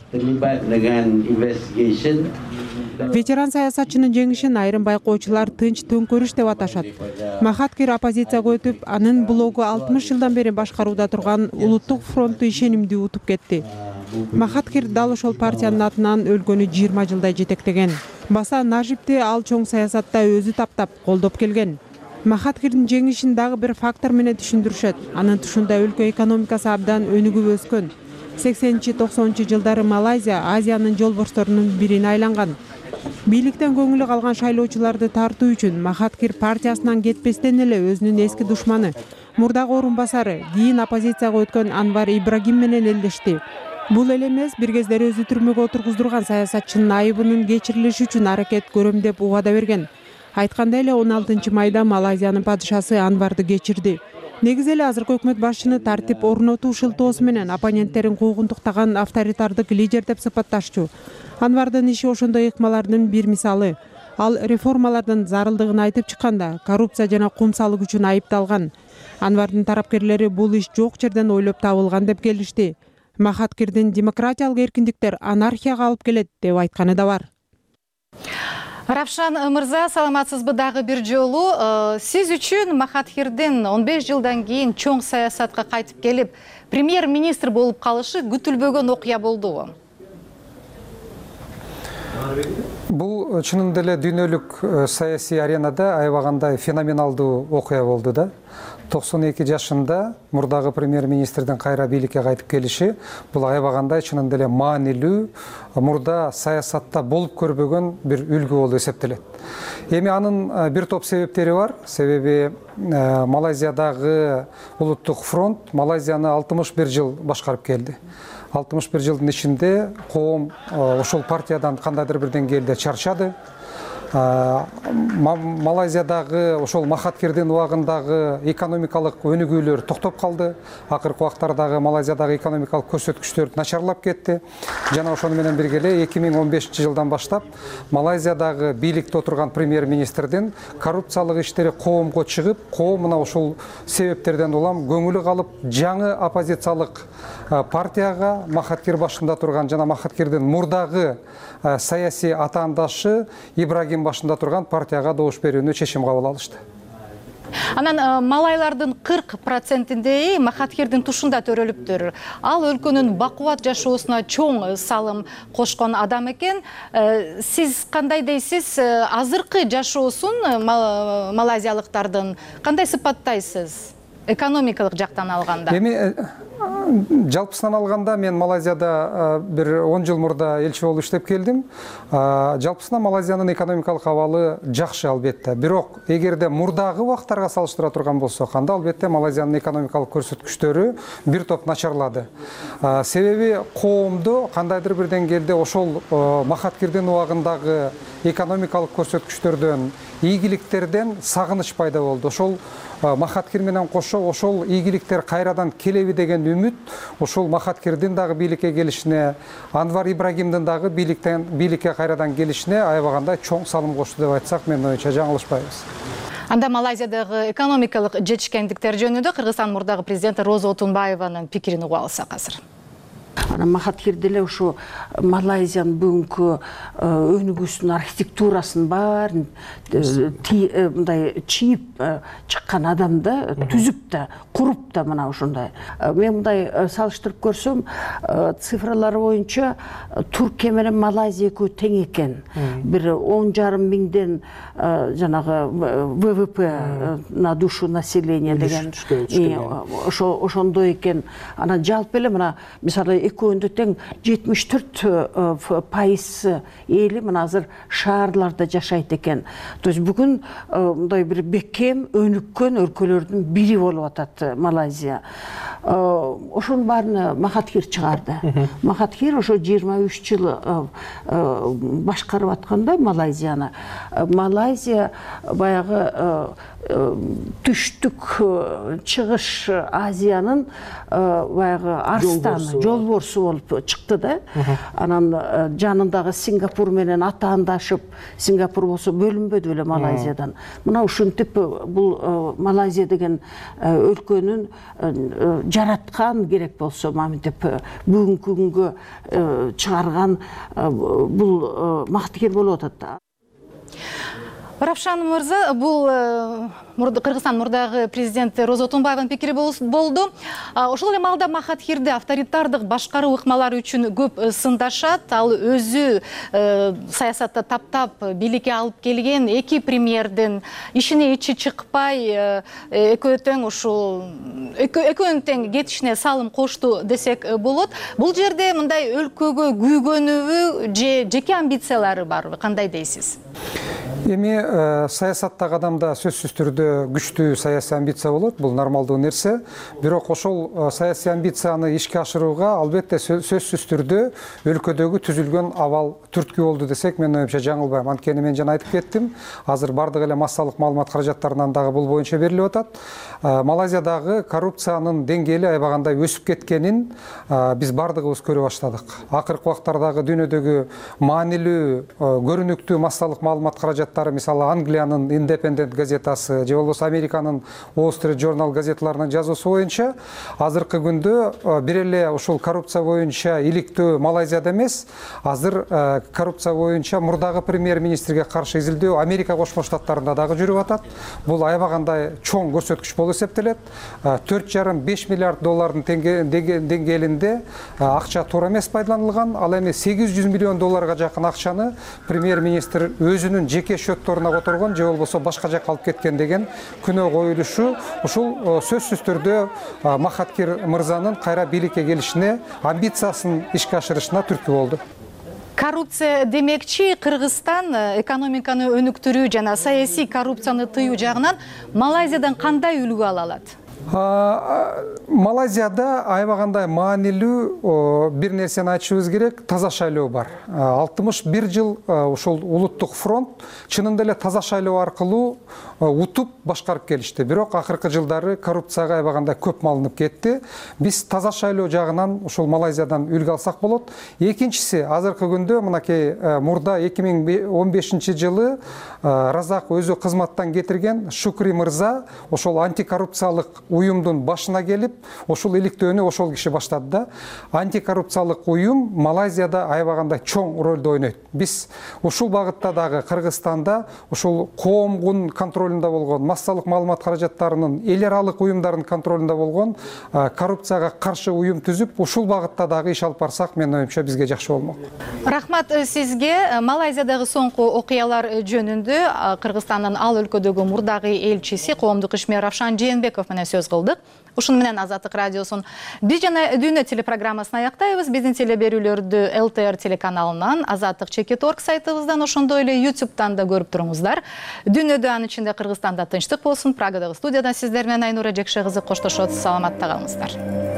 Ветеран саясатчынын жеңишин айрым байкоочулар тынч төңкөрүш деп аташат. Махатхир оппозицияга өтүп, анын блогу 60 жылдан бери башкарууда турган Улуттук фронтту ишенимдүү утуп кетти. Махатхир дал ошол партиянын атынан өлкөнү 20 жылдай жетектеген. Баса Najib'ти ал чоң саясатта өзү таптап, колдоп келген. Махатхирдин жеңишин дагы бир фактор менен түшүндүрүшөт. Анын тушунда өлкө экономикасы абдан өнүгүп өскөн. 80-90 жылдары Малайзия Азиянын жолборсторунун бирине айланган. Бийликтен көңүлү калган шайлоочуларды тартуу үчүн Махатхир партиясынан кетпестен эле өзүнүн эски душманы, мурдагы орун басары, кийин оппозицияга өткөн Анвар Ибрагим менен элдешти. Бул эле эмес, бир кездери өзү түрмөгө отургуздурган саясатчынын айыбынын кечирилиши үчүн аракет көрөм деп убада берген. Айткандай эле 16 майда Малайзиянын падышасы Анварды кечирди. Негизи эле азыркы өкмөт башчыны тартип орнотуу шылтоосу менен оппоненттерин куугунтуктаган авторитардык лидер деп сыпатташчу. Анвардын иши ошондой ыкмалардын бир мисалы. Ал реформалардын зарылдыгын айтып чыкканда коррупция жана кумсалык үчүн айыпталган. Анвардын тарапкерлери бул иш жок жерден ойлоп табылган деп келишти. Махатхирдин демократиялык эркиндиктер анархияга алып келет деп айтканы да бар. Равшан мырза, саламатсызбы дагы бир жолу. Сиз үчүн Махатхирдин 15 жылдан кийин чоң саясатка кайтып келип, премьер-министр болуп калышы күтүлбөгөн окуя болдубу? Бул чынында эле дүйнөлүк саясий аренада аябагандай феноменалдуу окуя болду да. 92 жашында мурдагы премьер-министрдин кайра бийликке кайтып келиши бул аябагандай чынында эле маанилүү, мурда саясатта болуп көрбөгөн бир үлгү болуп эсептелет. Эми анын бир топ себептери бар. Себеби Малайзиядагы улуттук фронт Малайзияны 61 жыл башкарып келди. 61 жылдын ичинде коом ошол партиядан кандайдыр бир деңгээлде чарчады. Малайзиядагы ошол Махатхирдин убагындагы экономикалык өнүгүүлөр токтоп калды. Акыркы убактардагы Малайзиядагы экономикалык көрсөткүчтөр начарлап кетти. Жана ошону менен бирге эле 2015 жылдан баштап Малайзиядагы бийликте отурган премьер-министрдин коррупциялык иштери коомго чыгып, коом мына ошол себептерден улам көңүлү калып, жаңы оппозициялык партияга Махатхир башында турган жана Махатхирдин мурдагы саясий атаандашы Ибрагим башында турган партияга добуш берүүнү чечим кабыл алышты. Анан малайлардын 40%-индей Махатхирдин тушунда төрөлүптүр. Ал өлкөнүн бакубат жашоосуна чоң салым кошкон адам экен. Сиз кандай дейсиз? Азыркы жашоосун малайзиялыктардын кандай сыпаттайсыз? Экономикалык жактан алганда. Эми жалпысынан алганда мен Малайзияда бир 10 жыл мурда элчи болуп иштеп келдим. Жалпысынан Малайзиянын экономикалык абалы жакшы албетте. Бирок эгерде мурдагы убактарга салыштыра турган болсок, анда албетте Малайзиянын экономикалык көрсөткүчтөрү бир топ начарлады. Себеби коомдо кандайдыр бир деңгээлде ошол Махатхирдин убагындагы экономикалык көрсөткүчтөрдөн, ийгиликтерден сагыныч пайда болду. Ошол Махатхир менен кошо ошол ийгиликтер кайрадан келеби деген үмүт ошол Махатхирдин дагы бийликке келишине, Анвар Ибрагимдин дагы бийликке кайрадан келишине аябагандай чоң салым кошту деп айтсак, мен оюнча жаңылышпайбыз. Анда Малайзиядагы экономикалык жетишкендиктер жөнүндө Кыргызстан мурдагы президенти Роза Отунбаеванын пикирин угуп алсак азыр. Махатхир деле ушу Малайзиянын бүгүнкү өнүгүүсүнүн архитектурасын баарын мындай чийип чыккан адам да, түзүп да, куруп да мына ушундай. Мен мындай салыштырып көрсөм, цифралар боюнча Туркия менен Малайзия экөө тең экен. Бир 10,5 миңден жанагы ВВП на душу населения деген ошондой экен. Анан жалпы эле мына мисалы экөөндө тең 74% эли мына азыр шаарларда жашайт экен. То есть бүгүн мындай бир бекем өнүккөн өлкөлөрдүн бири болуп атат Малайзия. Ошонун баарын Махатхир чыгарды. Махатхир ошо 23 жыл башкарып атканда Малайзияны. Малайзия баягы түштүк чыгыш Азиянын баягы арстаны, жолборсу болуп чыкты да. Анан жанындагы Сингапур менен атаандашып, Сингапур болсо бөлүнбөдү эле Малайзиядан. Мына ушинтип бул Малайзия деген өлкөнүн жараткан керек болсо маминтип бүгүнкү күнгө чыгарган бул Махатхир болуп атат. Равшан мырза, бул Кыргызстан мурдагы президенти Роза Отунбаеванын пикири болду. Ошол эле маалда Махатхирди авторитардык башкаруу ыкмалары үчүн көп сындашат. Ал өзү саясатта таптап бийликке алып келген эки премьердин ишине ичи чыкпай, экөөнүн тең кетишине салым кошту десек болот. Бул жерде мындай өлкөгө күйгөнүбү же жеке амбициялары барбы? Кандай дейсиз? Эми саясаттагы адамда сөзсүз түрдө күчтүү саясий амбиция болот, бул нормалдуу нерсе. Бирок ошол саясий амбицияны ишке ашырууга албетте сөзсүз түрдө өлкөдөгү түзүлгөн абал түрткү болду десек, мен оюмча жаңылбайм. Анткени мен жана айтып кеттим, азыр бардык эле массалык маалымат каражаттарынан дагы бул боюнча берилип атат. Малайзиядагы коррупциянын деңгээли аябагандай өсүп кеткенин биз бардыгыбыз көрө баштадык. Акыркы убактардагы дүйнөдөгү маанилүү, көрүнүктүү массалык маалымат каражаттары, мисалы Англиянын Independent газетасы же болбосо Американын Wall Street Journal газеталарынын жазуусу боюнча азыркы күндө бир эле ушул коррупция боюнча иликтөө Малайзияда эмес, азыр коррупция боюнча мурдагы премьер-министрге каршы изилдөө Америка Кошмо Штаттарында дагы жүрүп атат. Бул аябагандай чоң көрсөткүч болуп эсептелет. 4,5 миллиард доллардын деңгээлинде акча туура эмес пайдаланылган. Ал эми 800 миллион долларга жакын акчаны премьер-министр өзүнүн жеке счетторуна которгон же болбосо башка жакка алып кеткен деген күнөө коюлушу ушул сөзсүз түрдө Махаткир мырзанын кайра бийликке келишине, амбициясын ишке ашырышына түрткү болду. Коррупция демекчи, Кыргызстан экономиканы өнүктүрүү жана саясий коррупцияны тыюу жагынан Малайзиядан кандай үлгү ала алат? Малайзияда аябагандай маанилүү бир нерсени айтышыбыз керек, таза шайлоо бар. 61 жыл ушул улуттук фронт чынында эле таза шайлоо аркылуу утуп башкарып келишти. Бирок акыркы жылдары коррупцияга аябагандай көп малынып кетти. Биз таза шайлоо жагынан ушул Малайзиядан үлгү алсак болот. Экинчиси, азыркы күндө мынакей мурда 2015 жылы Разак өзү кызматтан кетирген Шукри мырза ошол антикоррупциялык уюмдун башына келип, ошол иликтөөнү ошол киши баштады да. Антикоррупциялык уюм Малайзияда аябагандай чоң ролду ойнойт. Биз ушул багытта дагы Кыргызстанда ушул коомдун контролунда болгон, массалык маалымат каражаттарынын эл аралык уюмдардын контролунда болгон коррупцияга каршы уюм түзүп, ушул багытта дагы иш алып барсак, мен оюмча бизге жакшы болмок. Рахмат сизге. Малайзиядагы соңку окуялар жөнүндө Кыргызстандын ал өлкөдөгү мурдагы элчиси, коомдук ишмер Равшан Жээнбеков менен сөз кылдык. Ушуну менен Азаттык радиосун биз жана Дүйнө телепрограммасын аяктайбыз. Биздин телеберүүлөрдү ЛТР телеканалынан, Азаттык Чекит.орг сайтыбыздан, ошондой эле YouTube'дан да көрүп туруңуздар. Дүйнөдө, анын ичинде Кыргызстанда тынчтык болсун. Прагадагы студиядан сиздер менен Айнура Жекше кызы коштошот. Саламатта калыңыздар.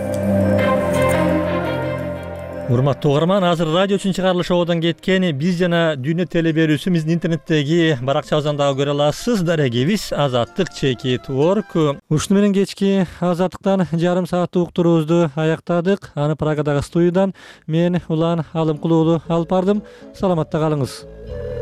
Урматтуу угарман, азыр радио үчүн чыгарылыш шоудан кеткен биз жана Дүйнө телеберүүсү биздин интернеттеги баракчабыздан дагы көрө аласыз. Дарегибиз Азаттык Чекит.орг. Ушуну менен кечки Азаттыктан жарым сааттык уктуруубузду аяктадык. Аны Прагадагы студиядан мен Улан Алымкулуулу алып бардым. Саламатта калыңыз.